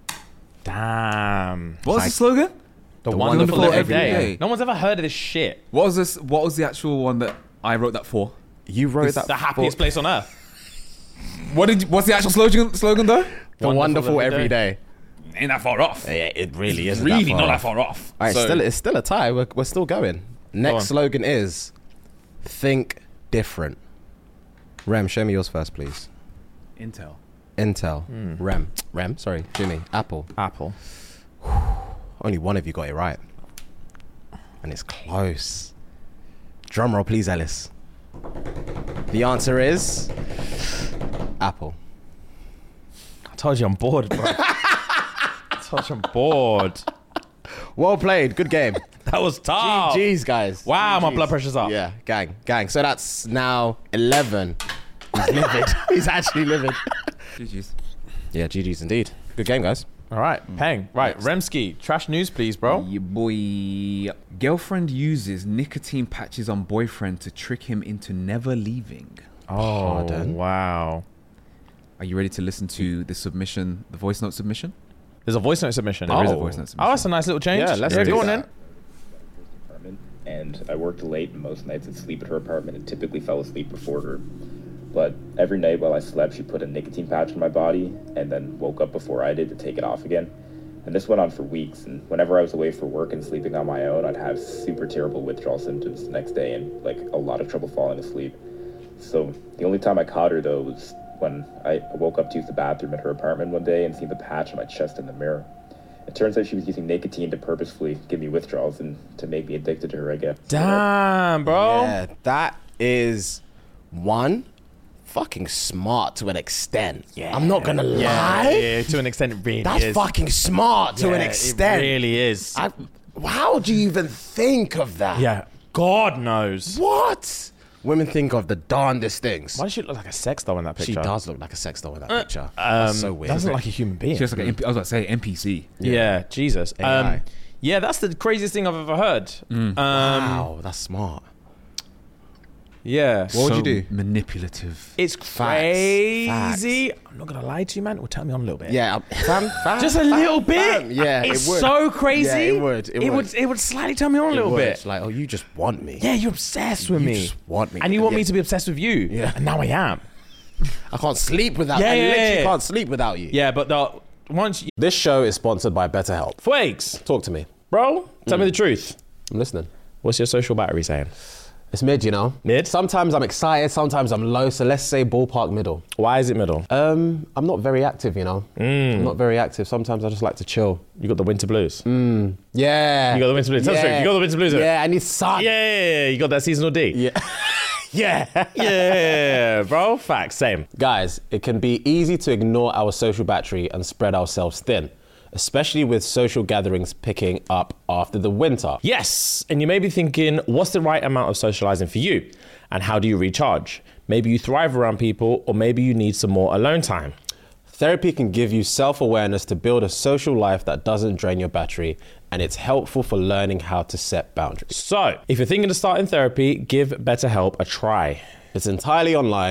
Damn. What was like- the slogan? The, The wonderful, wonderful every every day. day. No one's ever heard of this shit. What was this? What was the actual one that I wrote that for? You wrote It's that the happiest for- place on earth. What did? What's the actual slogan? Slogan though? The wonderful, Wonderful every every day. Ain't that far off? Yeah, it really is. Really not that far off. All right, So- still, it's still a tie. We're, we're still going. Next on. slogan is think different. Rem, show me yours first, please. Intel. Intel. Hmm. Rem. Rem, sorry. Jimmy. Apple. Apple. Only one of you got it right. And it's close. Drum roll, please, Ellis. The answer is Apple. I told you I'm bored, bro. I told you I'm bored. Well played. Good game. That was tough. G G's, guys. Wow, my G Gs. blood pressure's up. Yeah, gang, gang. So that's now eleven. He's livid. He's actually livid. G G's. Yeah, G G's indeed. Good game, guys. All right, Peng. Right, Remski. Trash news, please, bro. Your boy. Girlfriend uses nicotine patches on boyfriend to trick him into never leaving. Oh, Pardon? wow. Are you ready to listen to the submission, the voice note submission? There's a voice note submission. There is a Oh. voice note Oh, that's a submission. nice little change. Yeah, let's yeah, do go on that. then. apartment, and I worked late, and most nights I'd sleep at her apartment and typically fell asleep before her. But every night while I slept, she put a nicotine patch in my body and then woke up before I did to take it off again. And this went on for weeks, and whenever I was away for work and sleeping on my own, I'd have super terrible withdrawal symptoms the next day and like a lot of trouble falling asleep. So the only time I caught her though was when I woke up to use the bathroom at her apartment one day and seen the patch on my chest in the mirror. It turns out she was using nicotine to purposefully give me withdrawals and to make me addicted to her, I guess. Damn, bro. Yeah, that is one fucking smart to an extent. Yeah, I'm not gonna Yeah, lie. yeah, to an extent, it really That's is. fucking smart to Yeah, an extent. It really is. I, how do you even think of that? yeah, God knows. What? Women think of the darndest things. Why does she look like a sex doll in that picture? She does look like a sex doll in that picture. Um, That's so weird. Doesn't look like a human being. She looks like an M P, I was about to say N P C. yeah. Jesus. A I. Um, yeah, that's the craziest thing I've ever heard. Um, Wow, that's smart. Yeah. What would you do? Manipulative. It's crazy. I'm not gonna lie to you, man. It will turn me on a little bit. Yeah, um, fam, fam, Just a fam, little bit. fam. Yeah, it's it would. so crazy. Yeah, it would. It, It would. would. It would slightly turn me on a It little would. bit. Like, oh, you just want me. Yeah, you're obsessed with You me. just want me. And you want me Yeah. to be obsessed with you. Yeah. And now I am. I can't sleep without. Yeah, I yeah, literally yeah. can't sleep without you. Yeah, but the once you, This show is sponsored by BetterHelp. Fuegs, Talk to me. bro, tell me the truth. I'm listening. What's your social battery saying? It's mid, you know. Mid? Sometimes I'm excited, sometimes I'm low. So let's say ballpark middle. Why is it middle? Um, I'm not very active, you know. I'm not very active. Sometimes I just like to chill. You got the winter blues. Yeah. You got the winter blues. Tell the truth. You got the winter blues, innit? Yeah, I need sun. Yeah, yeah, yeah, you got that seasonal D. Yeah. yeah. Yeah, bro. Facts. Same. Guys, it can be easy to ignore our social battery and spread ourselves thin, especially with social gatherings picking up after the winter. Yes, and you may be thinking, what's the right amount of socializing for you? And how do you recharge? Maybe you thrive around people, or maybe you need some more alone time. Therapy can give you self-awareness to build a social life that doesn't drain your battery, and it's helpful for learning how to set boundaries. So, if you're thinking of starting therapy, give BetterHelp a try. It's entirely online,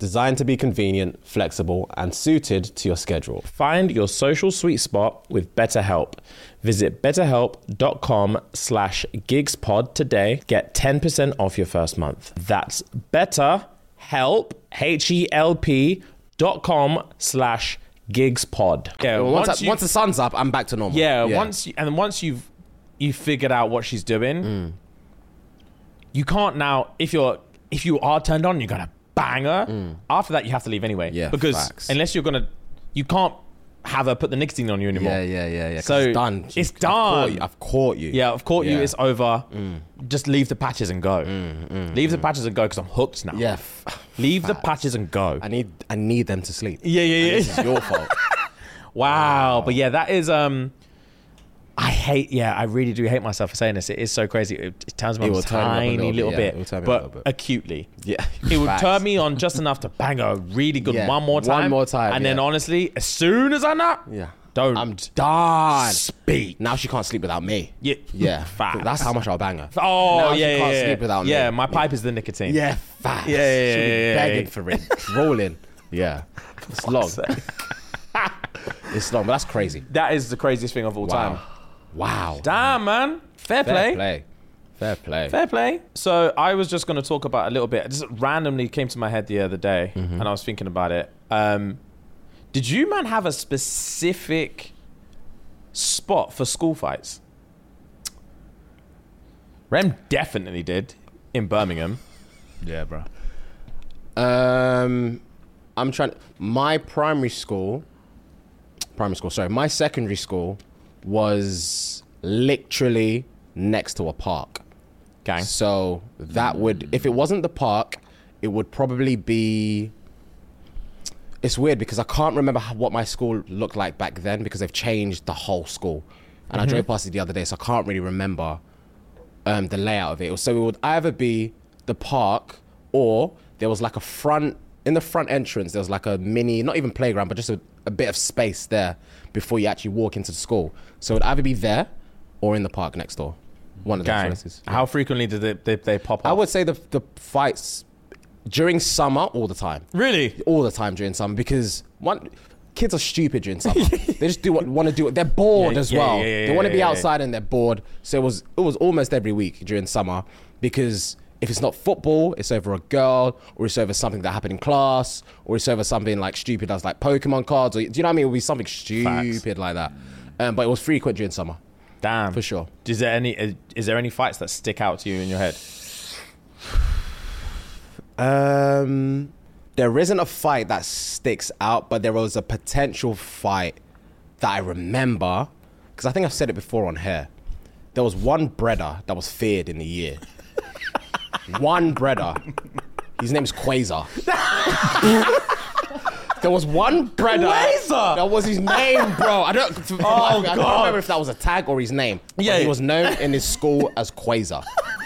Designed to be convenient, flexible, and suited to your schedule. Find your social sweet spot with BetterHelp. Visit betterhelp.com slash gigspod today. Get ten percent off your first month. That's betterhelp, H-E-L-P dot com slash gigspod. Yeah, Well, once, once I- you- once the sun's up, I'm back to normal. Yeah, once you, and then once you've you figured out what she's doing, Mm. you can't now. If you're if you are turned on, you're gonna bang her. After that, you have to leave anyway. Mm. Yeah, because facts. unless you're gonna, you can't have her put the nicotine on you anymore. Yeah, yeah, yeah, yeah. 'cause So, it's done. it's I've done. caught you. I've caught you. Yeah, I've caught you. Yeah. Mm. It's over. Just leave the patches and go. leave the patches and go because I'm hooked now. Yeah. f- Leave the facts. patches and go. I need, I need them to sleep. yeah, yeah, And yeah. this is your fault. Wow. But yeah, that is um I hate yeah, I really do hate myself for saying this. It is so crazy. It, it turns me It on will a turn you up a tiny little bit, little yeah. bit, It will turn me up a but little bit. acutely. Yeah. It would Facts. turn me on just enough to bang a really good Yeah. one more One time. more time, And then yeah. honestly, as soon as I know, Yeah. don't I'm done. speak. Now she can't sleep without me. Yeah. Yeah. Facts. That's how much I'll bang her. Oh Now she yeah, can't yeah, sleep yeah. without me. Yeah, my pipe is the nicotine. Yeah, fast. Yeah, yeah, She'll be yeah, yeah, begging yeah. for it. Rolling. Yeah. It's long. It's long, but that's crazy. That is the craziest thing of all time. Wow. Damn, man. Fair, Fair play. play. Fair play. Fair play. So I was just going to talk about a little bit. Just randomly came to my head the other day, Mm-hmm. and I was thinking about it. Um, did you, man, have a specific spot for school fights? Rem definitely did in Birmingham. Yeah, bro. Um, I'm trying. My primary school, primary school. Sorry, my secondary school was literally next to a park. Gang. So that would, if it wasn't the park, it would probably be. It's weird because I can't remember how, what my school looked like back then because they've changed the whole school, and I drove past it the other day, so I can't really remember um, the layout of it. So it would either be the park or there was like a front, in the front entrance, there was like a mini, not even playground, but just a, a bit of space there before you actually walk into the school. So it would either be there or in the park next door. One of those Gang. places. How frequently did they, they, they pop up? I would say the the fights during summer all the time. Really? All the time during summer because one, kids are stupid during summer. They just do what want to do. They're bored Yeah, as yeah, well. yeah, yeah, they want to yeah, be yeah. outside and they're bored. So it was it was almost every week during summer because if it's not football, it's over a girl, or it's over something that happened in class, or it's over something like stupid as like Pokemon cards, or do you know what I mean? It would be something stupid like that. Um, but it was frequent during summer. Damn. For sure. Is there any uh, is there any fights that stick out to you in your head? Um, there isn't a fight that sticks out, but there was a potential fight that I remember because I think I've said it before on here. There was one brother that was feared in the year. One brother. His name's Quasar. There was one brother. Quasar? That was his name, bro. I don't. Oh, I don't God. remember if that was a tag or his name. But Yeah. he was known in his school as Quasar.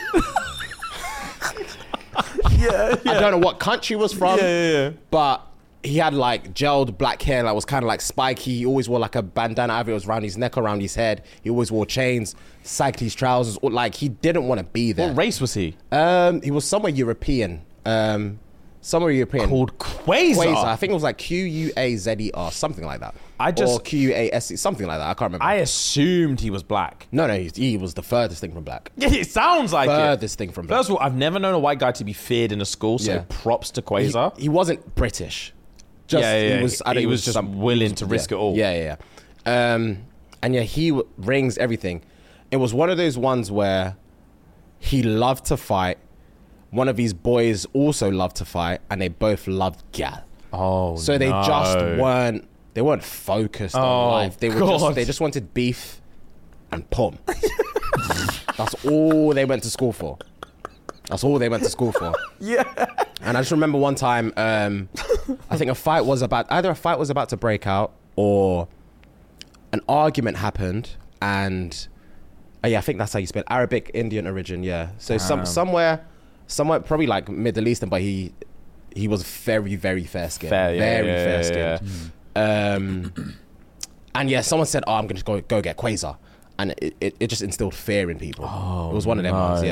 Yeah, I don't know what country he was from, Yeah, yeah, yeah. but he had like gelled black hair that was kind of like spiky. He always wore like a bandana, either it was around his neck or around his head. He always wore chains, sagged his trousers, or like he didn't want to be there. What race was he? Um, he was somewhere European. Um, somewhere European. Called Quasar. Quasar. I think it was like Q U A Z E R, something like that. I just- or Q U A S E, something like that. I can't remember. I assumed he was black. no, no, he, he was the furthest thing from black. Yeah, it sounds like it. Furthest thing from black. First of all, I've never known a white guy to be feared in a school, so Yeah. props to He, Quasar. he wasn't British. Just, Yeah, yeah, he was. I he think it was just some- willing to risk yeah, it all. Yeah, yeah, yeah. Um, and yeah, he w- rings everything. It was one of those ones where he loved to fight. One of his boys also loved to fight, and they both loved gal. Oh, So they no. just weren't. They weren't focused Oh, on life. They were God. just. They just wanted beef and pum. That's all they went to school for. That's all they went to school for. Yeah. And I just remember one time, um, I think a fight was about, either a fight was about to break out or an argument happened. And uh, yeah, I think that's how you spell Arabic, Indian origin. Yeah. So some Damn. somewhere, somewhere probably like Middle Eastern, but he he was very, very fair skinned. Fair, yeah, very yeah, fair yeah, skinned. Um, and yeah, someone said, "Oh, I'm going to go go get Quasar," and it, it, it just instilled fear in people. Oh, it was one of them no. ones, yeah.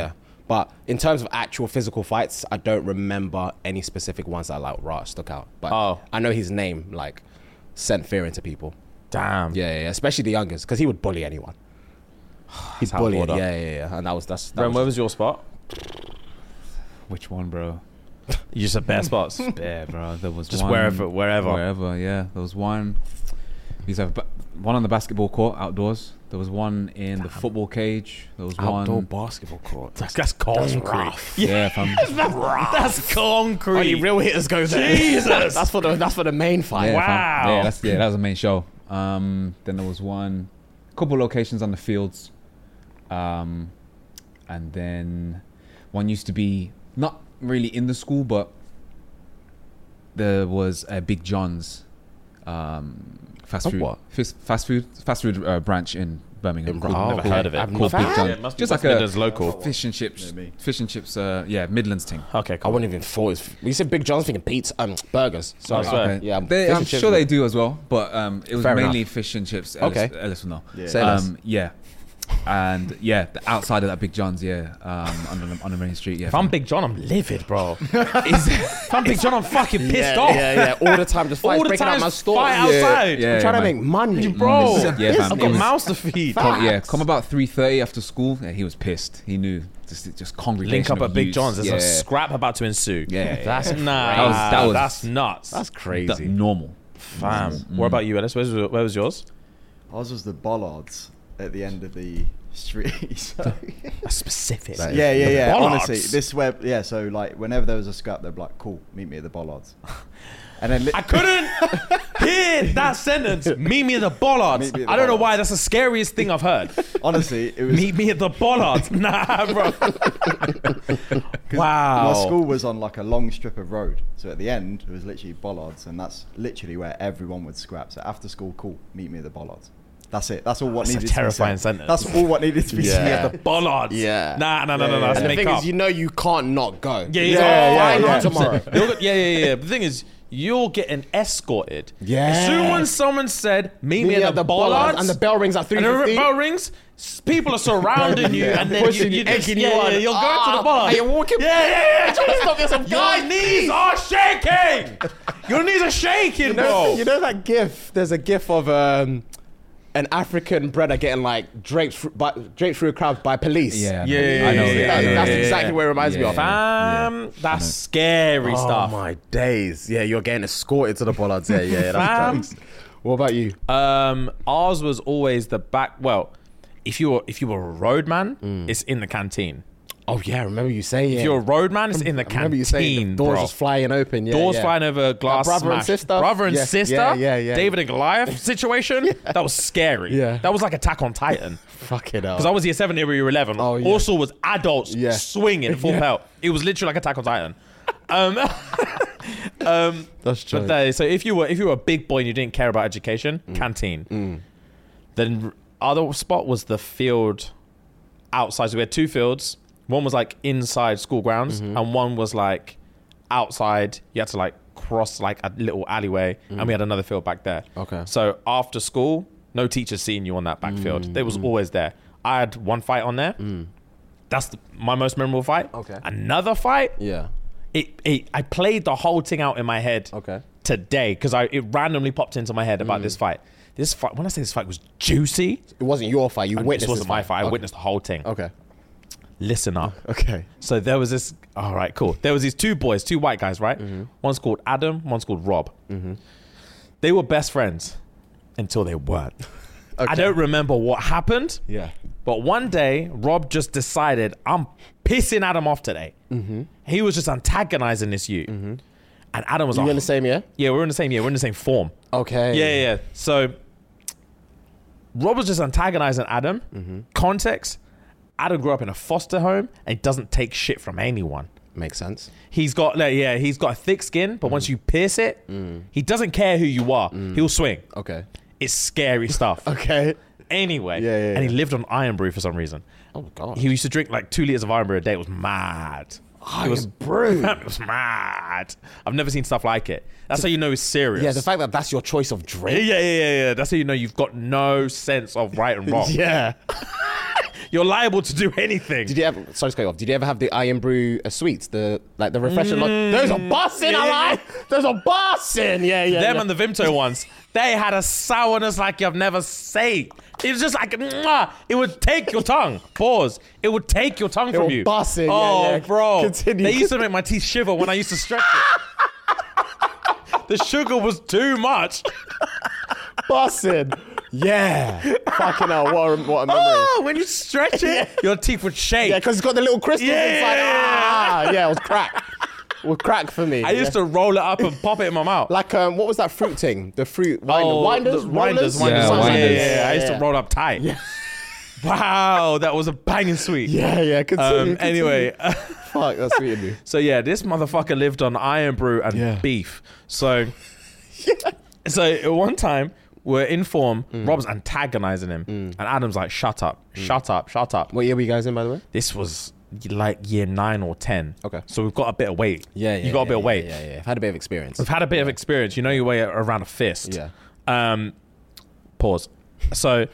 But in terms of actual physical fights, I don't remember any specific ones that like right stuck out. But Oh. I know his name like sent fear into people. Damn. Yeah, yeah, yeah. Especially the youngest, because he would bully anyone. He'd how bully. bored Yeah, up. yeah, yeah. And that was that's. That Rem, was, where was your spot? Which one, bro? You just said bare spots. Yeah, bro. There was Just one, wherever- wherever. wherever. Yeah, there was one. We used to have ba- one on the basketball court outdoors. There was one in the football cage. There was outdoor one. basketball court. That's, that's concrete. Yeah, if I'm, That's concrete. Only real hitters go there. Jesus. that's for the that's for the main fight. yeah, if I'm- Wow. yeah, that's yeah, that was the main show. Um, then there was one, couple locations on the fields, um, and then one used to be not really in the school, but there was a Big John's um, fast Of food, what? fast, fast food, fast food uh, branch in Birmingham. In called- Bra- Never okay. heard of it. I've called never Big had John. Yeah, it must be Just must like be a there's local. fish and chips, Near me. fish and chips. Uh, yeah, Midlands thing. Okay, I cool. wouldn't even thought. It was, we said Big John's thinking pizza, um, burgers. Sorry. I swear. Okay. Yeah, They, fish I'm and chips sure they would- do as well, but um, it was Fair mainly enough. fish and chips. Ellis, Okay. Ellis will know. Yeah. Say less. Um, yeah, and yeah, the outside of that Big John's, yeah, um, on the on the main street, yeah. If I'm Big John, I'm livid, bro. if I'm Big John, I'm fucking pissed yeah, off. Yeah, yeah, all the time, just fights, All the breaking out time, my store. fight Yeah. outside. Yeah, I'm trying man. to make money, Bro, Yeah, Yes, fam, I've it got was- mouths to feed. Come, yeah, come about three thirty after school. Yeah, he was pissed. He knew just just congregation. Link up of at Big youths. John's. There's yeah. a scrap about to ensue. Yeah, yeah, that's yeah. nah. That was- that was- that's nuts. That's That- crazy. normal. Fam. What about you, Ellis? Where's, where was yours? Ours was the bollards at the end of the street. So. That's specific. That is- yeah, yeah, The yeah. bollards. Honestly, this web. Yeah, so like whenever there was a scrap, they'd be like, "Cool, meet me at the bollards." And then li- I couldn't hear that sentence. Meet me at the bollards. Meet me at the I don't know bollards. why. That's the scariest thing I've heard. honestly, it was. Meet me at the bollards. Nah, bro. Wow. My school was on like a long strip of road, so at the end it was literally bollards, and that's literally where everyone would scrap. So after school, cool, meet me at the bollards. That's it. That's all what That's a needed. to terrifying be said. sentence. That's all what needed to be Yeah. said. At the bollards. Yeah. Nah, nah, nah, Yeah, nah, nah. yeah, Let's And the make thing up. is, you know you can't not go. Yeah, he's Yeah, like, yeah, oh, yeah. yeah, tomorrow. You'll go- yeah, yeah, yeah. But the thing is, you're getting escorted. Yeah. As soon as someone said, meet me at the, bollards, and the bell rings at three and the fifteen. bell rings, s- people are surrounding you, and then you, Pushing you, you, just, egging yeah, you yeah, on. yeah, you're going Ah, to the bollards. and you're walking- Yeah, yeah, yeah. Trying to stop yourself. Your Guys, knees are shaking. Your knees are shaking, You know, bro. you know that gif? There's a gif of um, an African brother getting like draped through, by, draped through a crowd by police. Yeah, Yeah, I know, yeah, I know, yeah, yeah, That- I know, that's yeah, exactly yeah. where it reminds me Yeah, of. yeah. Fam, that's scary Oh stuff. my days. Yeah, you're getting escorted to the bollards. Yeah, yeah, that's Fam. jokes. What about you? Um, ours was always the back. Well, if you were if you were a roadman, Mm. it's in the canteen. Oh yeah, I remember you saying If yeah. you're a roadman, it's in the I remember you saying canteen, the doors bro. just flying open. Yeah, Doors yeah. flying over glass, brother and smash. sister? brother and Yeah, sister, yeah, yeah, yeah. David and Goliath situation. That was scary. Yeah. that was like Attack on Titan. Fucking hell. Because I was year seven, they were year eleven. Oh, yeah. Also was adults Yeah. swinging full Yeah. pelt. It was literally like Attack on Titan. Um, um, That's true. but they, so if you were if you were a big boy and you didn't care about education, Mm. canteen. Then other spot was the field outside. So we had two fields. One was like inside school grounds, Mm-hmm. and one was like outside. You had to like cross like a little alleyway, and we had another field back there. Mm. Okay. So after school, no teachers seeing you on that back field. They Mm. was always there. I had one fight on there. That's the, my most memorable fight. Okay. Another fight. Yeah. It, it. I played the whole thing out in my head. Okay. Today, because I it randomly popped into my head about Mm. this fight. This fight. When I say this fight was juicy, It wasn't your fight. You and witnessed this wasn't my fight. I Okay. witnessed the whole thing. Okay. Listen up. Okay. So there was this. All right, cool. There was these two boys, two white guys, right? Mm-hmm. One's called Adam. One's called Rob. They were best friends until they weren't. I Okay. don't remember what happened. Yeah. But one day, Rob just decided, I'm pissing Adam off today. Mm-hmm. He was just antagonizing this youth. And Adam was You like, in the same year? yeah, we're in the same year. We're in the same form. Okay. Yeah, yeah, yeah. So Rob was just antagonizing Adam. Mm-hmm. Context, Adam grew up in a foster home and he doesn't take shit from anyone. Makes sense. He's got, like, yeah, he's got a thick skin, but Mm. once you pierce it, he doesn't care who you are. He'll swing. Okay. It's scary stuff. Okay. Anyway, Yeah, yeah, and he yeah. lived on Iron Brew for some reason. Oh god. He used to drink like two liters of Iron Brew a day. It was mad. It was Brew. It was mad. I've never seen stuff like it. That's how you know it's serious. Yeah, the fact that that's your choice of Yeah, drink. yeah, yeah, yeah, yeah. That's how you know you've got no sense of right and wrong. Yeah. You're liable to do anything. Did you ever? Sorry to cut you off. Did you ever have the Iron Brew uh, sweets? The like the refreshing. Mm, There's a bus in, yeah, yeah. There's a bus in. Yeah, yeah. Them yeah. and the Vimto ones, they had a sourness like you've never seen. It was just like, mwah, it would take your tongue. Pause. It would take your tongue It from will you. bust it, yeah, Oh, yeah. bro. Continue. They used to make my teeth shiver when I used to stretch it. The sugar was too much. Bussin'. Yeah. Fucking hell, what a, what a memory. Oh, when you stretch it, your teeth would shake. Yeah, because it's got the little crystals Yeah. inside. Ah, yeah, it was crack. It was crack for me. I used yeah. to roll it up and pop it in my mouth. Like, um, what was that fruit thing? The fruit, winder, Oh, winders? the winders, Rollers? winders. Yeah, Yeah, winders. yeah, yeah. I used to Yeah. roll up tight. Wow, that was a banging sweet. Yeah, yeah, continue. Um, continue. anyway, Fuck, that's sweet of you. so yeah, this motherfucker lived on Iron Brew and Yeah. beef. So, so at one time we're in form. Mm. Rob's antagonizing him, and Adam's like, "Shut up, shut up, shut up." What year were you guys in, by the way? This was like year nine or ten. Okay. So we've got a bit of weight. Yeah, yeah. You got a yeah, bit of yeah, weight. Yeah, yeah, yeah. I've had a bit of experience. We've had a bit of experience. You know your way around a fist. Yeah. Um, pause. So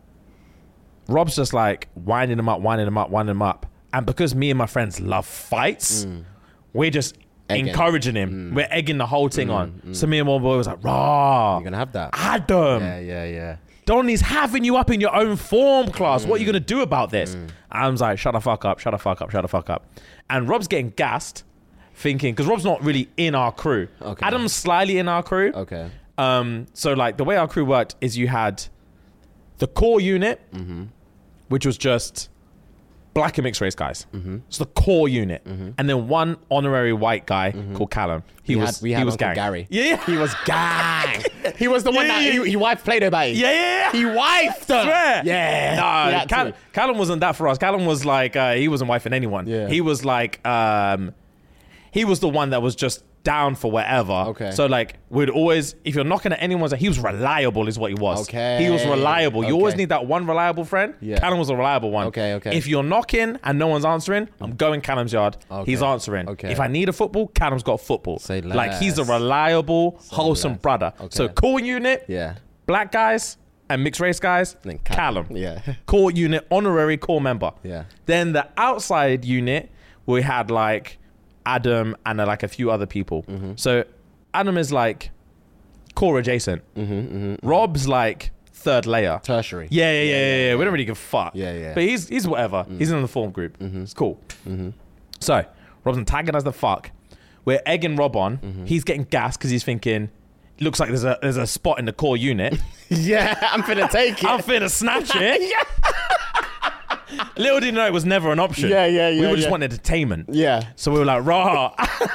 Rob's just like winding him up, winding him up, winding him up. And because me and my friends love fights, we're just Egging. encouraging him. We're egging the whole thing on. So me and my boy was like, rah, You're going to have that. Adam, Yeah, yeah, yeah. Donnie's having you up in your own form class. What are you going to do about this? Adam's like, shut the fuck up, shut the fuck up, shut the fuck up. And Rob's getting gassed, thinking, because Rob's not really in our crew. Okay. Adam's slightly in our crew. Okay. Um, so like the way our crew worked is you had the core unit, Mm-hmm. which was just black and mixed race guys. Mm-hmm. It's the core unit, and then one honorary white guy called Callum. He We was had, we had he was Uncle gang. Gary. Yeah, yeah. He was gang. He was the one Yeah, that yeah, he, he wiped Play-Doh by. Yeah, yeah, yeah. He wiped her. Swear. Yeah. He Nah, had Cal- to. Callum wasn't that for us. Callum was like uh, he wasn't wifing anyone. Yeah. He was like um, he was the one that was just down for whatever. Okay. So like we'd always, if you're knocking at anyone's, he was reliable is what he was. Okay. He was reliable. You always Okay. need that one reliable friend. Yeah. Callum was a reliable one. Okay, okay. If you're knocking and no one's answering, I'm going Callum's yard. Okay. He's answering. Okay. If I need a football, Callum's got a football. Say like he's a less. reliable, wholesome less. brother. Okay. So core unit, Yeah. black guys and mixed race guys, Then Callum. Callum. Yeah. Core unit, honorary core member. Yeah. Then the outside unit, we had like Adam and uh, like a few other people. Mm-hmm. So Adam is like core adjacent. Mm-hmm, Rob's like third layer. Tertiary. Yeah, yeah, yeah, yeah, yeah. We don't really give a fuck. Yeah, yeah. But he's he's whatever. He's in the form group. It's cool. So Rob's antagonized the fuck. We're egging Rob on. He's getting gassed because he's thinking, looks like there's a there's a spot in the core unit. Yeah, I'm finna take it. I'm finna snatch it. Little did you know it was never an option. Yeah, yeah, We yeah, were just yeah. wanting entertainment. Yeah. So we were like, rah.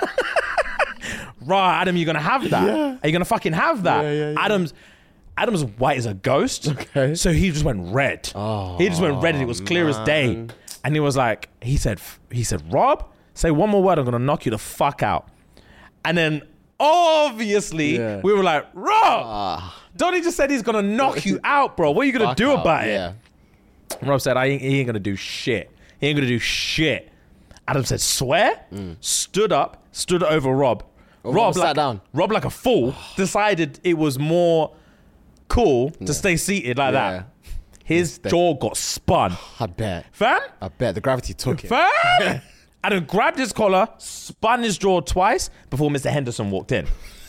Rah, Adam, you're gonna have that. Yeah. Are you gonna fucking have that? Yeah, yeah, yeah. Adam's Adam's white as a ghost. Okay. So he just went red. Oh, he just went red and it was clear as day. And he was like, he said, he said, Rob, say one more word, I'm gonna knock you the fuck out. And then obviously Yeah. we were like, Rob, Donnie just said he's gonna knock you out, bro. What are you gonna Fuck do out, about yeah. it? Rob said, I ain't, he ain't gonna do shit. He ain't gonna do shit. Adam said, swear? Stood up, stood over Rob. Oh, Rob sat like, down. Rob, like a fool, decided it was more cool to stay seated like Yeah. that. His Stay- jaw got spun. I bet. Fam? I bet the gravity took it. Fam? Adam grabbed his collar, spun his jaw twice before Mister Henderson walked in.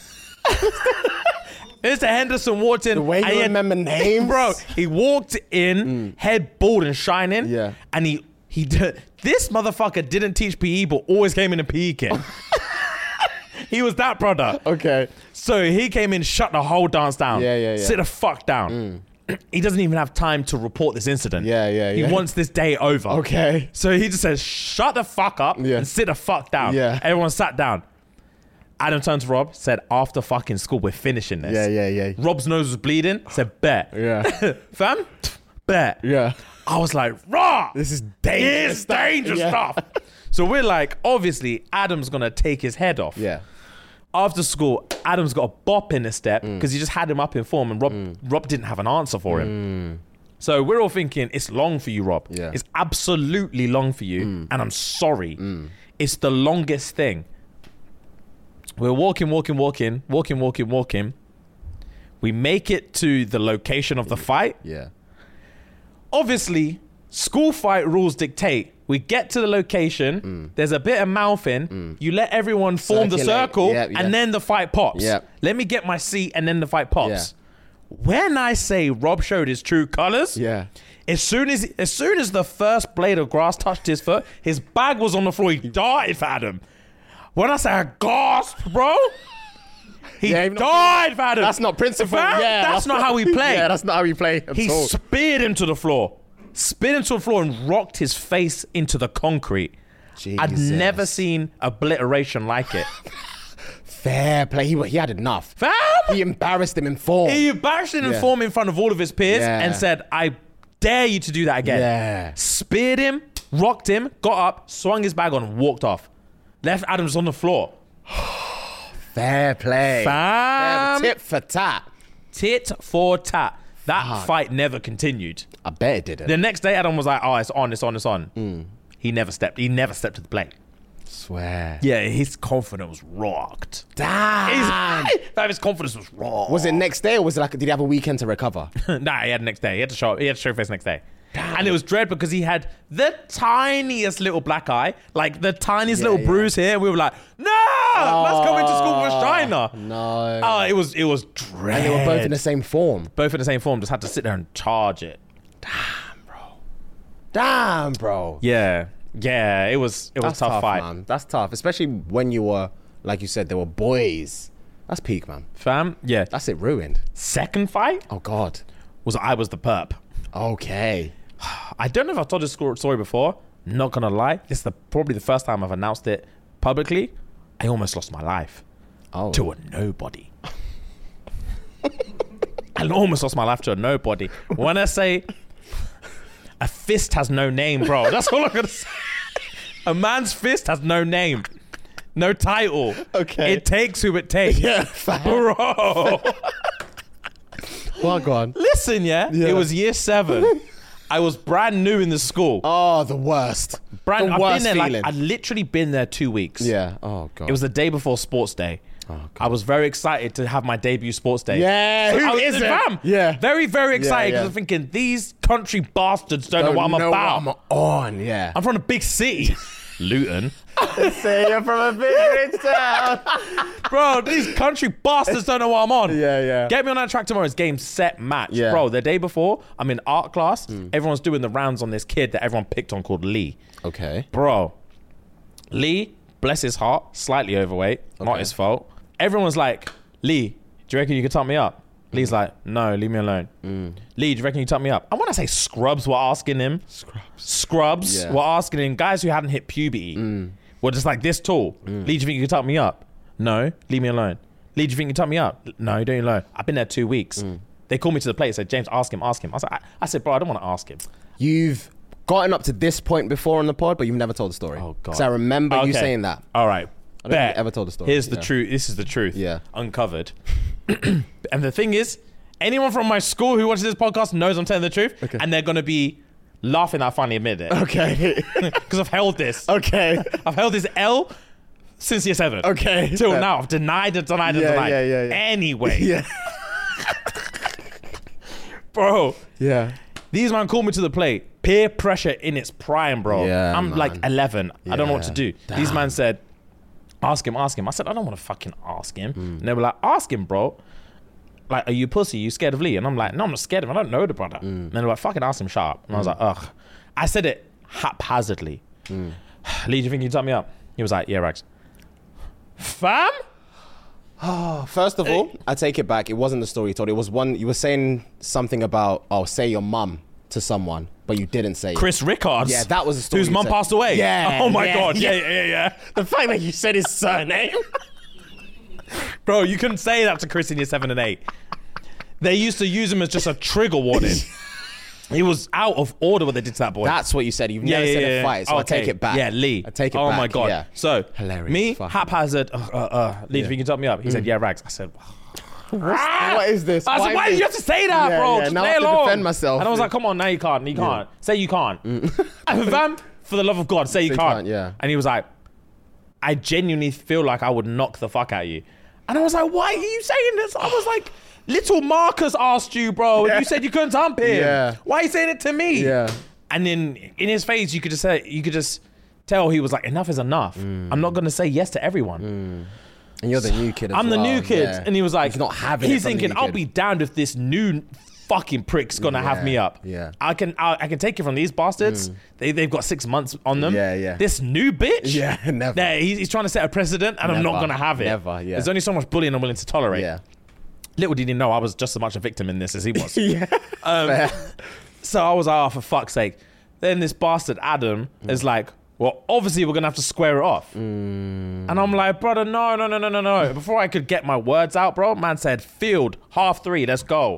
Mister Henderson walked in. The way and he you had- remember names, Bro, he walked in, head bald and shining. Yeah. And he, he did, this motherfucker didn't teach P E, but always came in a P E kit. He was that brother. Okay. So he came in, shut the whole dance down. Yeah, yeah, yeah. Sit the fuck down. He doesn't even have time to report this incident. Yeah, yeah, He yeah. wants this day over. Okay. So he just says, shut the fuck up Yeah. and sit the fuck down. Yeah. Everyone sat down. Adam turned to Rob, said, after fucking school, we're finishing this. Yeah, yeah, yeah. Rob's nose was bleeding, said, bet. Yeah. Fam? Bet. Yeah. I was like, raw. This is dangerous It's stuff. dangerous Yeah. stuff. So we're like, obviously, Adam's going to take his head off. Yeah. After school, Adam's got a bop in his step Mm. because he just had him up in form and Rob Rob didn't have an answer for him. So we're all thinking, it's long for you, Rob. Yeah. It's absolutely long for you. And I'm sorry. It's the longest thing. We're walking, walking, walking, walking, walking, walking. We make it to the location of the fight. Yeah. Obviously, School fight rules dictate. We get to the location. Mm. There's a bit of mouthing. Mm. You let everyone form Circulate. the circle, yep, yep. and then the fight pops. Yep. Let me get my seat, and then the fight pops. Yeah. When I say Rob showed his true colors, yeah. As soon as as soon as the first blade of grass touched his foot, his bag was on the floor. He darted for Adam. When I say I gasped, bro, he yeah, died for Adam. That's not principle. Fam, yeah, that's, that's not how we play. Yeah, that's not how we play. He all. speared him to the floor. Spit him to the floor and rocked his face into the concrete. Jesus. I'd never seen obliteration like it. Fair play. He, he had enough. Fam! He embarrassed him in form. He embarrassed him in yeah. form in front of all of his peers yeah. and said, I dare you to do that again. Yeah. Speared him, rocked him, got up, swung his bag on and walked off. Left Adams on the floor. Fair play. Fam! Tit for tat. Tit for tat. That Fuck. fight never continued. I bet it didn't. The next day, Adam was like, "Oh, it's on, it's on, it's on." Mm. He never stepped. He never stepped to the plate. Swear. Yeah, his confidence was rocked. Damn. His, his confidence was rocked. Was it next day, or was it like? Did he have a weekend to recover? Nah, he had the next day. He had to show. He had to show face next day. Damn. And it was dread because he had the tiniest little black eye, like the tiniest yeah, little yeah. bruise here. And we were like, "No, oh, let's come into school for China." No. Oh, it was it was dread. And they were both in the same form. Both in the same form. Just had to sit there and charge it. Damn, bro. Damn, bro. Yeah, yeah. It was it was That's a tough, tough fight. Man. That's tough, especially when you were, like you said, they were boys. That's peak, man. Fam, yeah. That's it ruined. Second fight? Oh God. Was I was the perp. Okay. I don't know if I've told this story before. Not gonna lie, this is the, probably the first time I've announced it publicly. I almost lost my life oh. to a nobody. I almost lost my life to a nobody. When I say a fist has no name, bro, that's all I'm gonna say. A man's fist has no name, no title. Okay, it takes who it takes. Yeah, bro. Well, go on. Listen, yeah? yeah, it was year seven. I was brand new in the school. Oh, the worst. Brand, the I've worst been there feeling. like, I'd literally been there two weeks. Yeah. Oh, God. It was the day before sports day. Oh, God. I was very excited to have my debut sports day. Yeah. So Who I was, is it? Fam, yeah. Very, very excited because yeah, yeah. I'm thinking, these country bastards don't, don't know what I'm know about. What I'm on, yeah. I'm from a big city. Luton. Say you're from a big rich town. Bro, these country bastards don't know what I'm on. Yeah, yeah. Get me on that track tomorrow. It's game, set, match. Yeah. Bro, the day before, I'm in art class. Mm. Everyone's doing the rounds on this kid that everyone picked on called Lee. Okay. Bro, Lee, bless his heart, slightly overweight. Okay. Not his fault. Everyone's like, Lee, do you reckon you could top me up? Lee's like, no, leave me alone. Mm. Lee, do you reckon you top me up? I want to say scrubs were asking him. Scrubs. Scrubs yeah. were asking him. Guys who hadn't hit puberty mm. were just like this tall. Mm. Lee, do you think you could top me up? No, leave me alone. Lee, do you think you can top me up? No, you don't alone. I've been there two weeks. Mm. They called me to the plate and said, James, ask him, ask him. I, was like, I, I said, bro, I don't want to ask him. You've gotten up to this point before on the pod, but you've never told the story. Oh, God. Because I remember okay. you saying that. All right. I don't think you ever told the story. Here's yeah. the truth. This is the truth. Yeah. Uncovered. And the thing is, anyone from my school who watches this podcast knows I'm telling the truth. Okay. And they're going to be laughing that I finally admitted it. Okay. Because I've held this. Okay. I've held this L since year seven. Okay. Till now. I've denied it, denied it, yeah, denied yeah, yeah, yeah. Anyway. Yeah. Bro. Yeah. These man called me to the plate. Peer pressure in its prime, bro. Yeah, I'm man. like eleven. Yeah. I don't know what to do. Damn. These man said, ask him, ask him. I said, I don't want to fucking ask him. Mm. And they were like, ask him, bro. Like, are you pussy? You scared of Lee? And I'm like, no, I'm not scared of him. I don't know the brother. Mm. And they were like, fucking ask him sharp. And mm. I was like, ugh. I said it haphazardly. Mm. Lee, do you think you can top me up? He was like, yeah, Rags. Fam? Oh, first of all, I take it back. It wasn't the story you told. It was one, you were saying something about, oh, say your mum to someone, but you didn't say Chris it. Rickards. Yeah, that was the story. Whose mum passed away. Yeah. Oh my yeah, God. Yeah, yeah, yeah, yeah. yeah. The fact that you said his surname. Bro, you couldn't say that to Chris in year seven and eight. They used to use him as just a trigger warning. He was out of order what they did to that boy. That's what you said. You've yeah, never yeah, said yeah, a fight, so okay. I take it back. Yeah, Lee. I take it oh back. Oh my God. Yeah. So, hilarious. Me, Fuck. haphazard, uh, uh, uh, Lee, do you think you can top me up? He mm. said, yeah, Rags. I said, what is this? I why said, why did you have to say that, yeah, bro? Yeah. Just now play I have along. to defend myself. And I was like, come on, now you can't. You can't. Yeah. Say you can't. Mm. Fam, for the love of God, say you say can't. can't. Yeah. And he was like, I genuinely feel like I would knock the fuck out of you. And I was like, why are you saying this? I was like, little Marcus asked you, bro, and yeah. you said you couldn't hump him. Yeah. Why are you saying it to me? Yeah. And then in his face, you could just say, you could just tell he was like, enough is enough. Mm. I'm not gonna say yes to everyone. Mm. And you're the new kid. As I'm the well. new kid, Yeah. and he was like, He's not having. He's it from the thinking, new I'll kid. be damned if this new fucking prick's gonna have Yeah, me up. yeah. I can, I, I can take it from these bastards. They, they've got six months on them. Yeah, yeah. This new bitch. Yeah, never. Nah, he's, he's trying to set a precedent, and I'm not Never, gonna have it. never, yeah. There's only so much bullying I'm willing to tolerate. Yeah. Little did he know I was just as much a victim in this as he was. Yeah. Um, Fair. so I was like, oh, for fuck's sake. Then this bastard Adam Mm. is like, well, obviously we're gonna have to square it off. Mm. And I'm like, brother, no, no, no, no, no, no. Before I could get my words out, bro, man said, field, half three, let's go.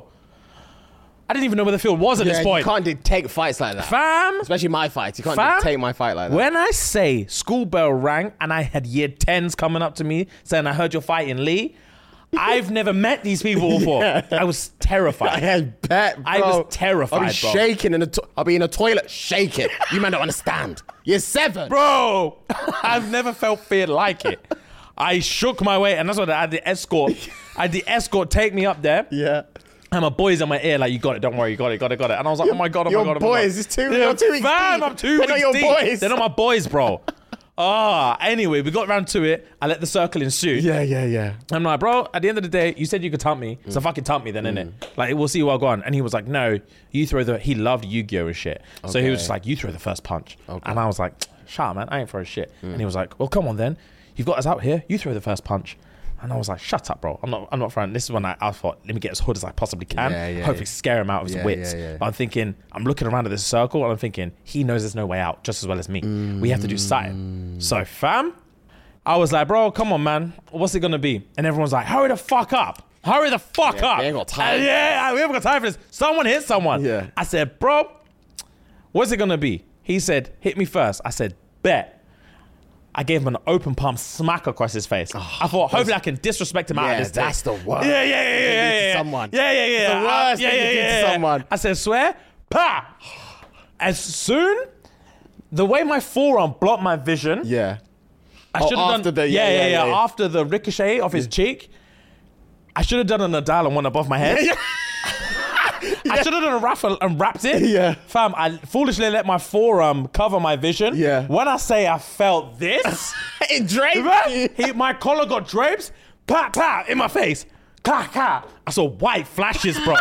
I didn't even know where the field was at Yeah, this point. you can't dictate fights like that. Fam, Especially my fights. You can't Fam? dictate my fight like that. when I say school bell rang and I had year tens coming up to me saying, I heard you're fighting Lee, I've never met these people before. I was terrified. I bet, bro. I was terrified, I'll be bro. shaking in the. To- I'll be in a toilet shaking. You man don't understand. You're seven, Bro, I've never felt fear like it. I shook my way, and that's what I had the escort. I had the escort take me up there. Yeah. And my boys in my ear, like, you got it, don't worry, you got it, got it, got it. And I was like, oh my God, oh your my God, oh my boys, God. it's two- Yeah, you're two weeks fam, deep. I'm two They're weeks not your deep. boys. They're not my boys, bro. Ah, anyway, we got round to it. I let the circle ensue. Yeah, yeah, yeah. I'm like, bro, at the end of the day, you said you could taunt me, so fucking taunt me then, innit? Like, we'll see who I'll go on. And he was like, no, you throw the, he loved Yu-Gi-Oh! And shit. So he Okay. was just like, you throw the first punch. Okay. And I was like, shut up, man, I ain't throwing shit. And he was like, well, come on then. You've got us out here, you throw the first punch. And I was like, shut up, bro. I'm not I'm not throwing. This is when I, I thought, let me get as hood as I possibly can. Yeah, yeah, hopefully yeah. scare him out of his Yeah, wits. yeah, yeah. But I'm thinking, I'm looking around at this circle and I'm thinking, he knows there's no way out just as well as me. We have to do something. So, fam, I was like, bro, come on, man. What's it gonna be? And everyone's like, hurry the fuck up. Hurry the fuck Yeah, up. we ain't got time. Uh, yeah, we haven't got time for this. Someone hit someone. Yeah. I said, bro, what's it gonna be? He said, hit me first. I said, bet. I gave him an open palm smack across his face. I thought, hopefully I can disrespect him out Yeah, of this thing. that's the worst. Yeah, yeah, yeah, yeah, thing yeah, to yeah. someone. Yeah, yeah, yeah. The worst yeah, thing yeah, to do to yeah, yeah. someone. I said, swear, pa. As soon, the way my forearm blocked my vision, Yeah. I Oh, should have after done. the- yeah, yeah, yeah, yeah, yeah, yeah. After the ricochet off his cheek, I should have done a Nadal and one above my head. I should have done a raffle and wrapped it. Yeah. Fam, I foolishly let my forearm cover my vision. Yeah. When I say I felt this, It draped you. he, my collar got drapes, pa, pa, in my face. Ka, ka. I saw white flashes, bro.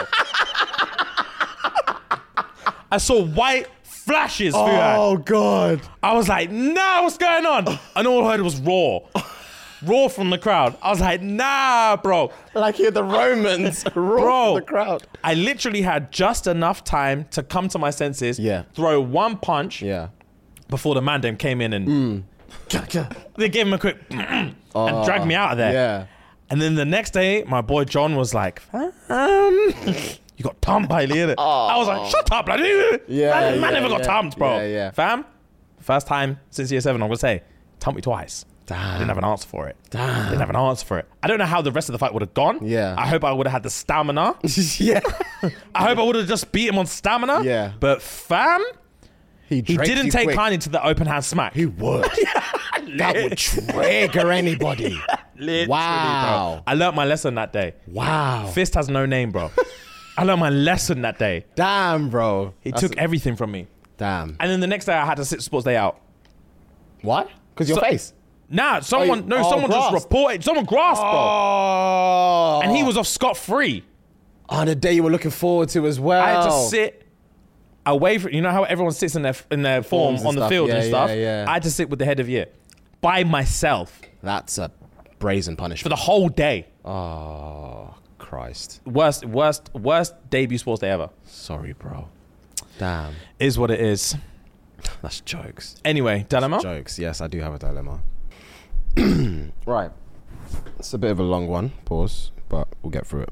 I saw white flashes, Fuad. Oh, God. I was like, nah, what's going on? And all I heard was raw. Raw from the crowd. I was like, nah, bro. Like you're the Romans. Roar Bro, for the crowd. I literally had just enough time to come to my senses, Yeah. throw one punch Yeah. before the man then came in and they gave him a quick and dragged me out of there. Yeah. And then the next day, my boy John was like, um, you got thumped by Lee. I was like, shut up, bloody. Yeah, man, man yeah, never got yeah. thumped, bro. Yeah, yeah. Fam, first time since year seven, I'm gonna say, thumped me twice. I didn't have an answer for it. Damn. Didn't have an answer for it. I don't know how the rest of the fight would have gone. Yeah. I hope I would have had the stamina. Yeah. I hope I would have just beat him on stamina. Yeah. But fam, he draped didn't you take quick. kindly to the open hand smack. He would. That would trigger anybody. Literally, Wow. bro. I learnt my lesson that day. Wow. Fist has no name, bro. I learned my lesson that day. Damn, bro. He That's- took everything from me. Damn. And then the next day I had to sit sports day out. What? Because your So- face. Nah, someone, you- no, oh, someone just grasped. reported. Someone grasped, bro. Oh. And he was off scot-free. on the day you were looking forward to as well. I had to sit away from, you know how everyone sits in their in their form Forms and on the stuff. field and Yeah, stuff? yeah, yeah. I had to sit with the head of year by myself That's a brazen for punishment. the whole day. Oh, Christ. Worst, worst, worst debut sports day ever. Sorry, bro. Damn. Is what it is. That's jokes. Anyway, dilemma. Jokes. Yes, I do have a dilemma. Right. It's a bit of a long one. Pause. But we'll get through it.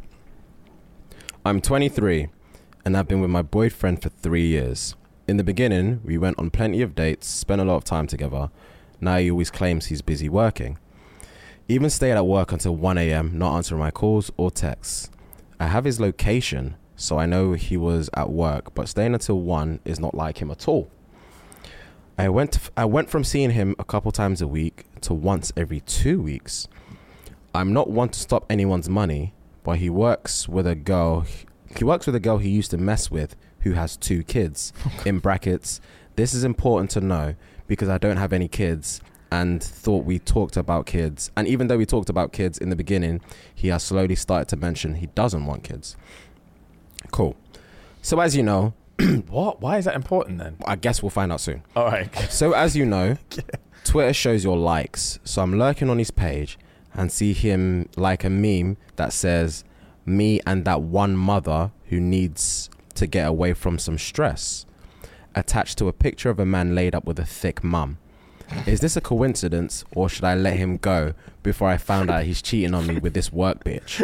I'm twenty-three and I've been with my boyfriend for three years. In the beginning, we went on plenty of dates, spent a lot of time together. Now he always claims he's busy working. Even stayed at work until one a.m., not answering my calls or texts. I have his location, so I know he was at work, but staying until one is not like him at all. I went to, I went from seeing him a couple times a week to once every two weeks. I'm not one to stop anyone's money, but he works with a girl he works with a girl he used to mess with who has two kids. In brackets, this is important to know because I don't have any kids and thought we talked about kids. And even though we talked about kids in the beginning, he has slowly started to mention he doesn't want kids. Cool. So as you know, What? Why is that important then? I guess we'll find out soon. All right. So as you know, Twitter shows your likes. So I'm lurking on his page and see him like a meme that says, me and that one mother who needs to get away from some stress, attached to a picture of a man laid up with a thick mum. Is this a coincidence or should I let him go before I found out he's cheating on me with this work bitch?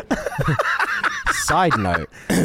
Side note,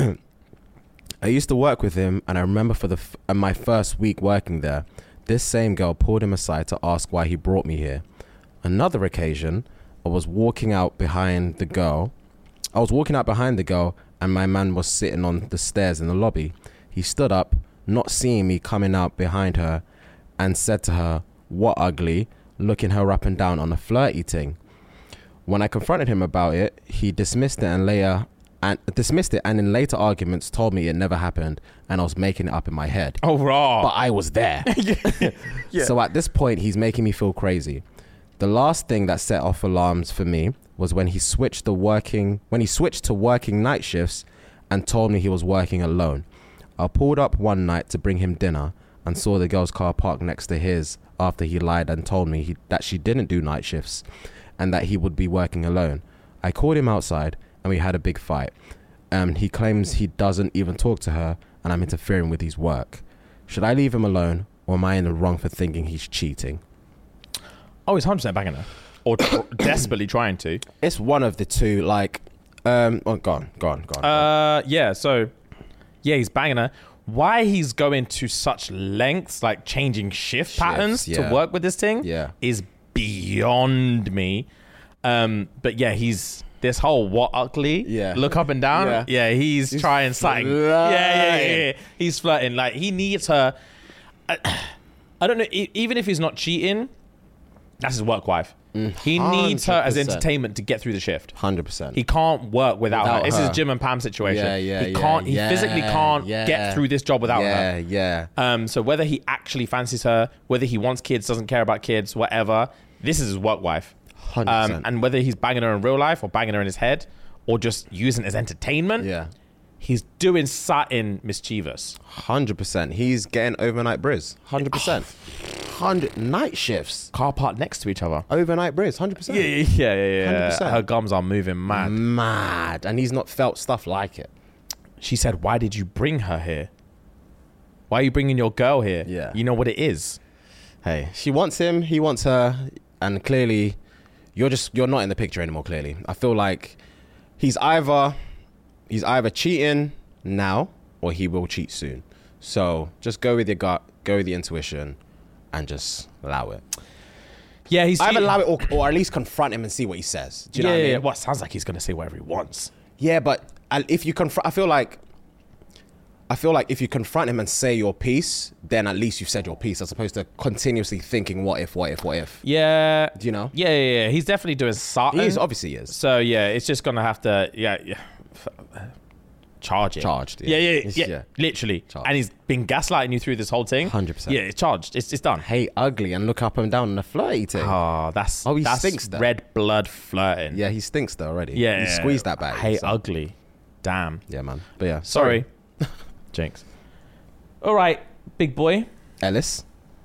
I used to work with him and I remember for the f- uh, my first week working there, this same girl pulled him aside to ask why he brought me here. Another occasion, I was walking out behind the girl. I was walking out behind the girl and my man was sitting on the stairs in the lobby. He stood up, not seeing me coming out behind her, and said to her, "What ugly?" looking her up and down on a flirty thing. When I confronted him about it, he dismissed it and later and dismissed it and in later arguments told me it never happened and I was making it up in my head. Oh, raw. But I was there. Yeah. So at this point, he's making me feel crazy. The last thing that set off alarms for me was when he switched the working when he switched to working night shifts and told me he was working alone. I pulled up one night to bring him dinner and saw the girl's car parked next to his after he lied and told me he, that she didn't do night shifts and that he would be working alone. I called him outside and we had a big fight. Um, he claims he doesn't even talk to her and I'm interfering with his work. Should I leave him alone or am I in the wrong for thinking he's cheating? Oh, he's one hundred percent banging her. Or, or desperately trying to. It's one of the two, like, um, oh, go on, go on, go on. Uh, yeah, so, yeah, he's banging her. Why he's going to such lengths, like changing shift Shifts, patterns yeah. to work with this thing, Yeah. is beyond me. Um, but yeah, he's this whole what ugly, Yeah. look up and down. Yeah. Yeah, he's, He's trying something. flirting. Yeah, yeah, yeah, yeah. He's flirting. Like he needs her. I, I don't know. e- Even if he's not cheating, that's his work wife. He needs her as one hundred percent. entertainment to get through the shift. one hundred percent. He can't work without, Without her. It's her. his Jim and Pam situation. Yeah, yeah, he yeah, can't. He yeah, physically can't yeah. get through this job without yeah, her. Yeah, Um, so whether he actually fancies her, whether he wants kids, doesn't care about kids, whatever, this is his work wife. one hundred percent. Um, and whether he's banging her in real life or banging her in his head or just using it as entertainment, yeah, he's doing something mischievous. one hundred percent. He's getting overnight briz. one hundred percent. one hundred night shifts. Car parked next to each other. Overnight briz. one hundred percent. Yeah, yeah, yeah, yeah. yeah. one hundred percent. Her gums are moving mad. Mad. And he's not felt stuff like it. She said, "Why did you bring her here? Why are you bringing your girl here? Yeah. You know what it is." Hey, she wants him. He wants her. And clearly, you're just, you're not in the picture anymore, clearly. I feel like he's either, he's either cheating now or he will cheat soon. So just go with your gut, go with your intuition, and just allow it. Yeah, he's Either cheating. allow it or, or at least confront him and see what he says. Do you know yeah, what I mean? yeah. Well, it sounds like he's gonna say whatever he wants. Yeah, but uh, if you confront, I feel like, I feel like if you confront him and say your piece, then at least you've said your piece, as opposed to continuously thinking, what if, what if, what if. Yeah. Do you know? Yeah, yeah, yeah. He's definitely doing something. He is, obviously he is. So yeah, it's just gonna have to yeah, yeah f- uh, charge it. Charged, Yeah, yeah. yeah, It's- yeah. yeah. Literally. Charged. And he's been gaslighting you through this whole thing. one hundred percent. Yeah, it's charged. It's it's done. Hey, ugly, and look up and down on a flirty thing. Oh, that's Oh, he that's stinks though. red blood flirting. Yeah, he stinks though already. Yeah. He squeezed that bag. Hey, so- ugly. Damn. Yeah, man. But yeah. Sorry. Jinx. All right, big boy. Ellis.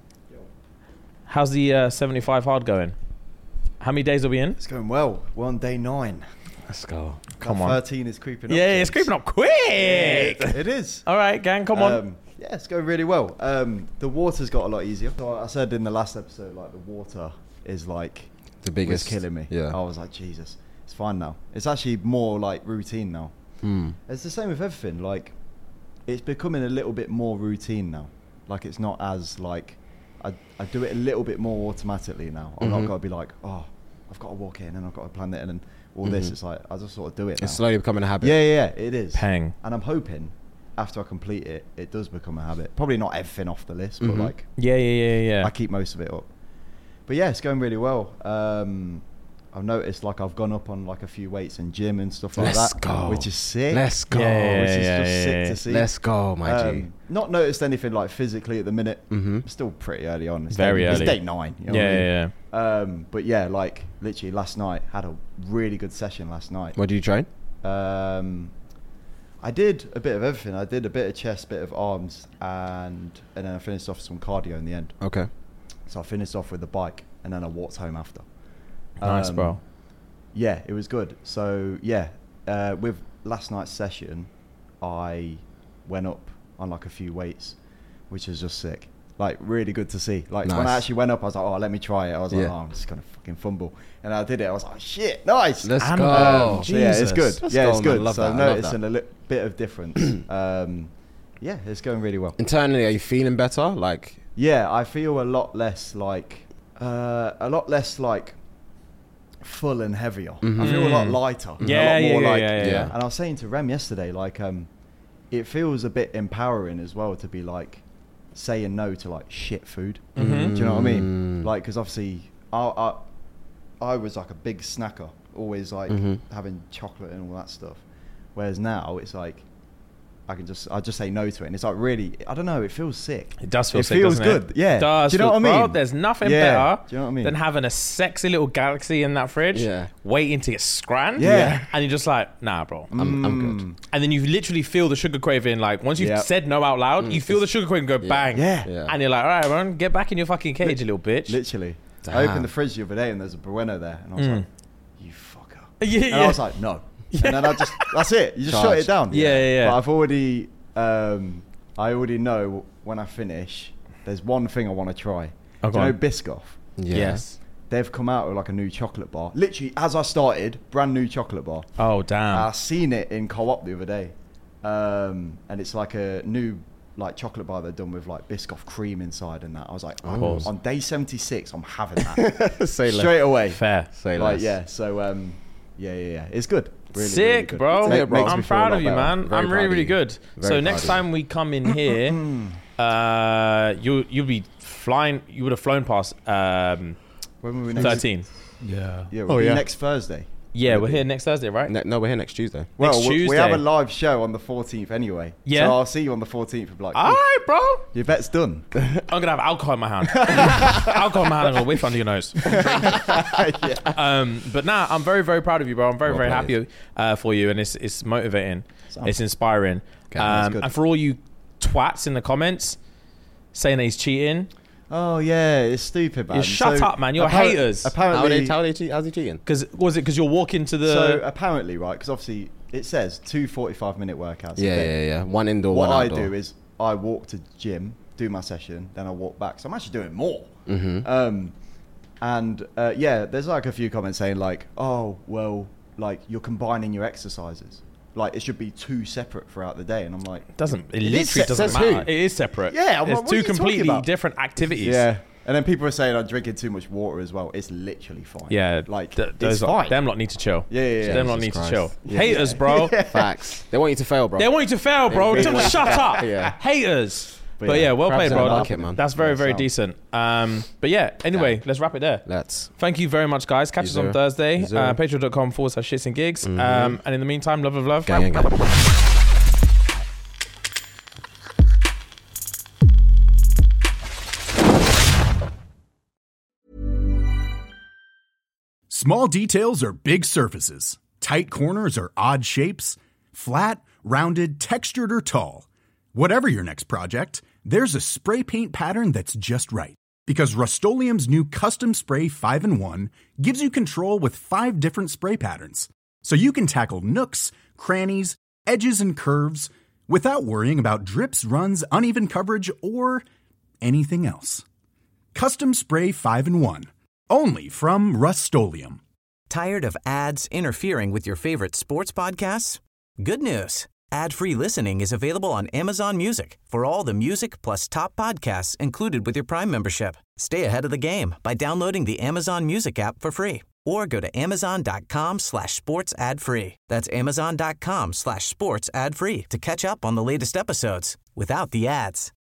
How's the uh, seventy-five hard going? How many days are we in? It's going well. We're on day nine. Let's go. Come That on. thirteen is creeping up. Yeah, it's James. creeping up quick. It is. All right, gang, come on. Um, yeah, it's going really well. Um, the water's got a lot easier. So I said in the last episode, like the water is like The was biggest. killing me. Yeah. I was like, Jesus, it's fine now. It's actually more like routine now. Hmm. It's the same with everything. Like, it's becoming a little bit more routine now. Like, it's not as like I I do it a little bit more automatically now. I'm Mhm. not got to be like, oh, I've got to walk in and I've got to plan it in and all this. Mhm. It's like I just sort of do it. It's now. slowly becoming a habit. Yeah, yeah, yeah, it is. Pang. And I'm hoping after I complete it, it does become a habit. Probably not everything off the list, Mhm. but like Yeah, yeah, yeah, yeah. I keep most of it up. But yeah, it's going really well. Um, I've noticed like I've gone up on like a few weights in gym and stuff like Let's that, go. which is sick. Let's go. Yeah, which is yeah, just yeah, sick yeah. to see. Let's go, my G. Um, not noticed anything like physically at the minute. Mm-hmm. Still pretty early on. It's Very day, early. It's day nine. You know Yeah, what I mean? yeah, yeah. Um, but yeah, like literally last night, had a really good session last night. What do you train? Um, I did a bit of everything. I did a bit of chest, bit of arms, and and then I finished off with some cardio in the end. Okay. So I finished off with the bike, and then I walked home after. Nice, Um, bro. Yeah, it was good. So yeah, uh, with last night's session, I went up on like a few weights, which was just sick. Like really good to see. Like when I Nice. actually went up, I was like, oh, let me try it. I was like, Yeah. oh, I'm just gonna fucking fumble, and I did it. I was like, shit, nice. Let's I'm- go. um, So yeah, it's Jesus. good. Let's yeah, go, it's man. good. Love so that. I'm I love noticing that. a li- bit of difference. um, yeah, it's going really well. Internally, are you feeling better? Like, Yeah, I feel a lot less like uh, a lot less like full and heavier. I feel a lot lighter. Mm-hmm. Yeah, a lot more yeah, yeah, like. yeah, yeah, yeah. And I was saying to Rem yesterday, like, um, it feels a bit empowering as well to be like saying no to like shit food. Mhm. Do you know what I Mm. mean? Like, because obviously, I, I I was like a big snacker, always like Mhm. having chocolate and all that stuff. Whereas now it's like I can just I just say no to it, and it's like really I don't know. It feels sick. It does feel It sick, feels doesn't good. it? Yeah. It does Do you know feel- what I mean? Bro, there's nothing Yeah. better Do you know what I mean? than having a sexy little galaxy in that fridge, Yeah. waiting to get scranned. Yeah. And you're just like, nah, bro. I'm, I'm good. And then you literally feel the sugar craving. Like once you've Yep. said no out loud, you feel the sugar craving go bang. Yeah. Yeah. And you're like, all right, man, get back in your fucking cage, you little bitch. Literally. I Damn. opened the fridge the other day and there's a Bueno there, and I was Mm. like, "You fucker!" Yeah, And yeah. I was like, "No." And then I just that's it. You just shut Charge. it down. Yeah, yeah, yeah. But I've already um, I already know when I finish. There's one thing I want to try. Oh, Do go you know on. Biscoff? Yeah. Yes. They've come out with like a new chocolate bar. Literally, as I started, brand new chocolate bar. Oh, damn. I seen it in Co-op the other day, um, and it's like a new like chocolate bar they've done with like Biscoff cream inside and that. I was like, I'm- course. on day seventy-six, I'm having that Say less. straight away. Fair. Say Like less. yeah, so um, yeah, yeah, yeah, it's good. Really, Sick, really good. bro. Make- makes me I'm feel a proud lot of you, better. man. Very I'm proud really, of really you. good. Very So proud next of time we come in here, uh, you you'll be flying. You would have flown past um, When were we next? thirteen. Yeah. Yeah, we'll Oh, be yeah. next Thursday. Yeah, We'll we're be- here next Thursday, right? Ne- no, we're here next Tuesday. Well, Next we- we have Tuesday. a live show on the fourteenth anyway. Yeah. So I'll see you on the fourteenth. Of like, All right, bro. your bet's done. I'm gonna have alcohol in my hand. alcohol in my hand. I'm gonna whiff under your nose. yeah. Um, but nah, I'm very, very proud of you, bro. I'm very, Well very played. happy uh, for you, and it's it's motivating. Sound. It's inspiring. that's Um, good. and for all you twats in the comments saying that he's cheating, Oh yeah, it's stupid, man. You shut up, man. You're appar- haters. How Apparently, are they, how are they cheat? How's he cheating? because was it because you're walking to the? so apparently, right? Because obviously it says two forty-five minute workouts. a Yeah, day. yeah, yeah. One indoor, What one I outdoor. do is I walk to gym, do my session, then I walk back. So I'm actually doing more. Mhm. Um, and uh, yeah, there's like a few comments saying like, oh, well, like you're combining your exercises. Like it should be two separate throughout the day. And I'm like, doesn't it, It literally is se- doesn't says matter. who? It is separate. Yeah, it's what- what two are you talking completely about? different activities. yeah. And then people are saying I'm drinking too much water as well. It's literally fine. Yeah, like th- it's those lot, fine. them lot need to chill. Yeah, yeah, yeah. Them lot Jesus need Christ. to chill. Yeah. Haters, bro. Facts. They want you to fail, bro. They want you to fail, bro. They Tell them really to shut up. Yeah. Haters. But, But yeah, yeah, well crabs played, in bro. the market, man. That's very, Yeah, very sound. decent. Um, but yeah, anyway, let's wrap it there. Let's. Thank you very much, guys. Catch Yes, us on sir. Thursday. Yes, sir. Uh, Patreon.com forward slash shits and gigs. Mhm. Um, and in the meantime, love, love, love. Gang, gang, gang. Small details are big surfaces. Tight corners are odd shapes. Flat, rounded, textured, or tall. Whatever your next project, there's a spray paint pattern that's just right. Because Rust-Oleum's new Custom Spray five in one gives you control with five different spray patterns. So you can tackle nooks, crannies, edges, and curves without worrying about drips, runs, uneven coverage, or anything else. Custom Spray five in one. Only from Rust-Oleum. Tired of ads interfering with your favorite sports podcasts? Good news. Ad-free listening is available on Amazon Music for all the music plus top podcasts included with your Prime membership. Stay ahead of the game by downloading the Amazon Music app for free or go to amazon.com slash sports ad free. That's amazon.com slash sports ad free to catch up on the latest episodes without the ads.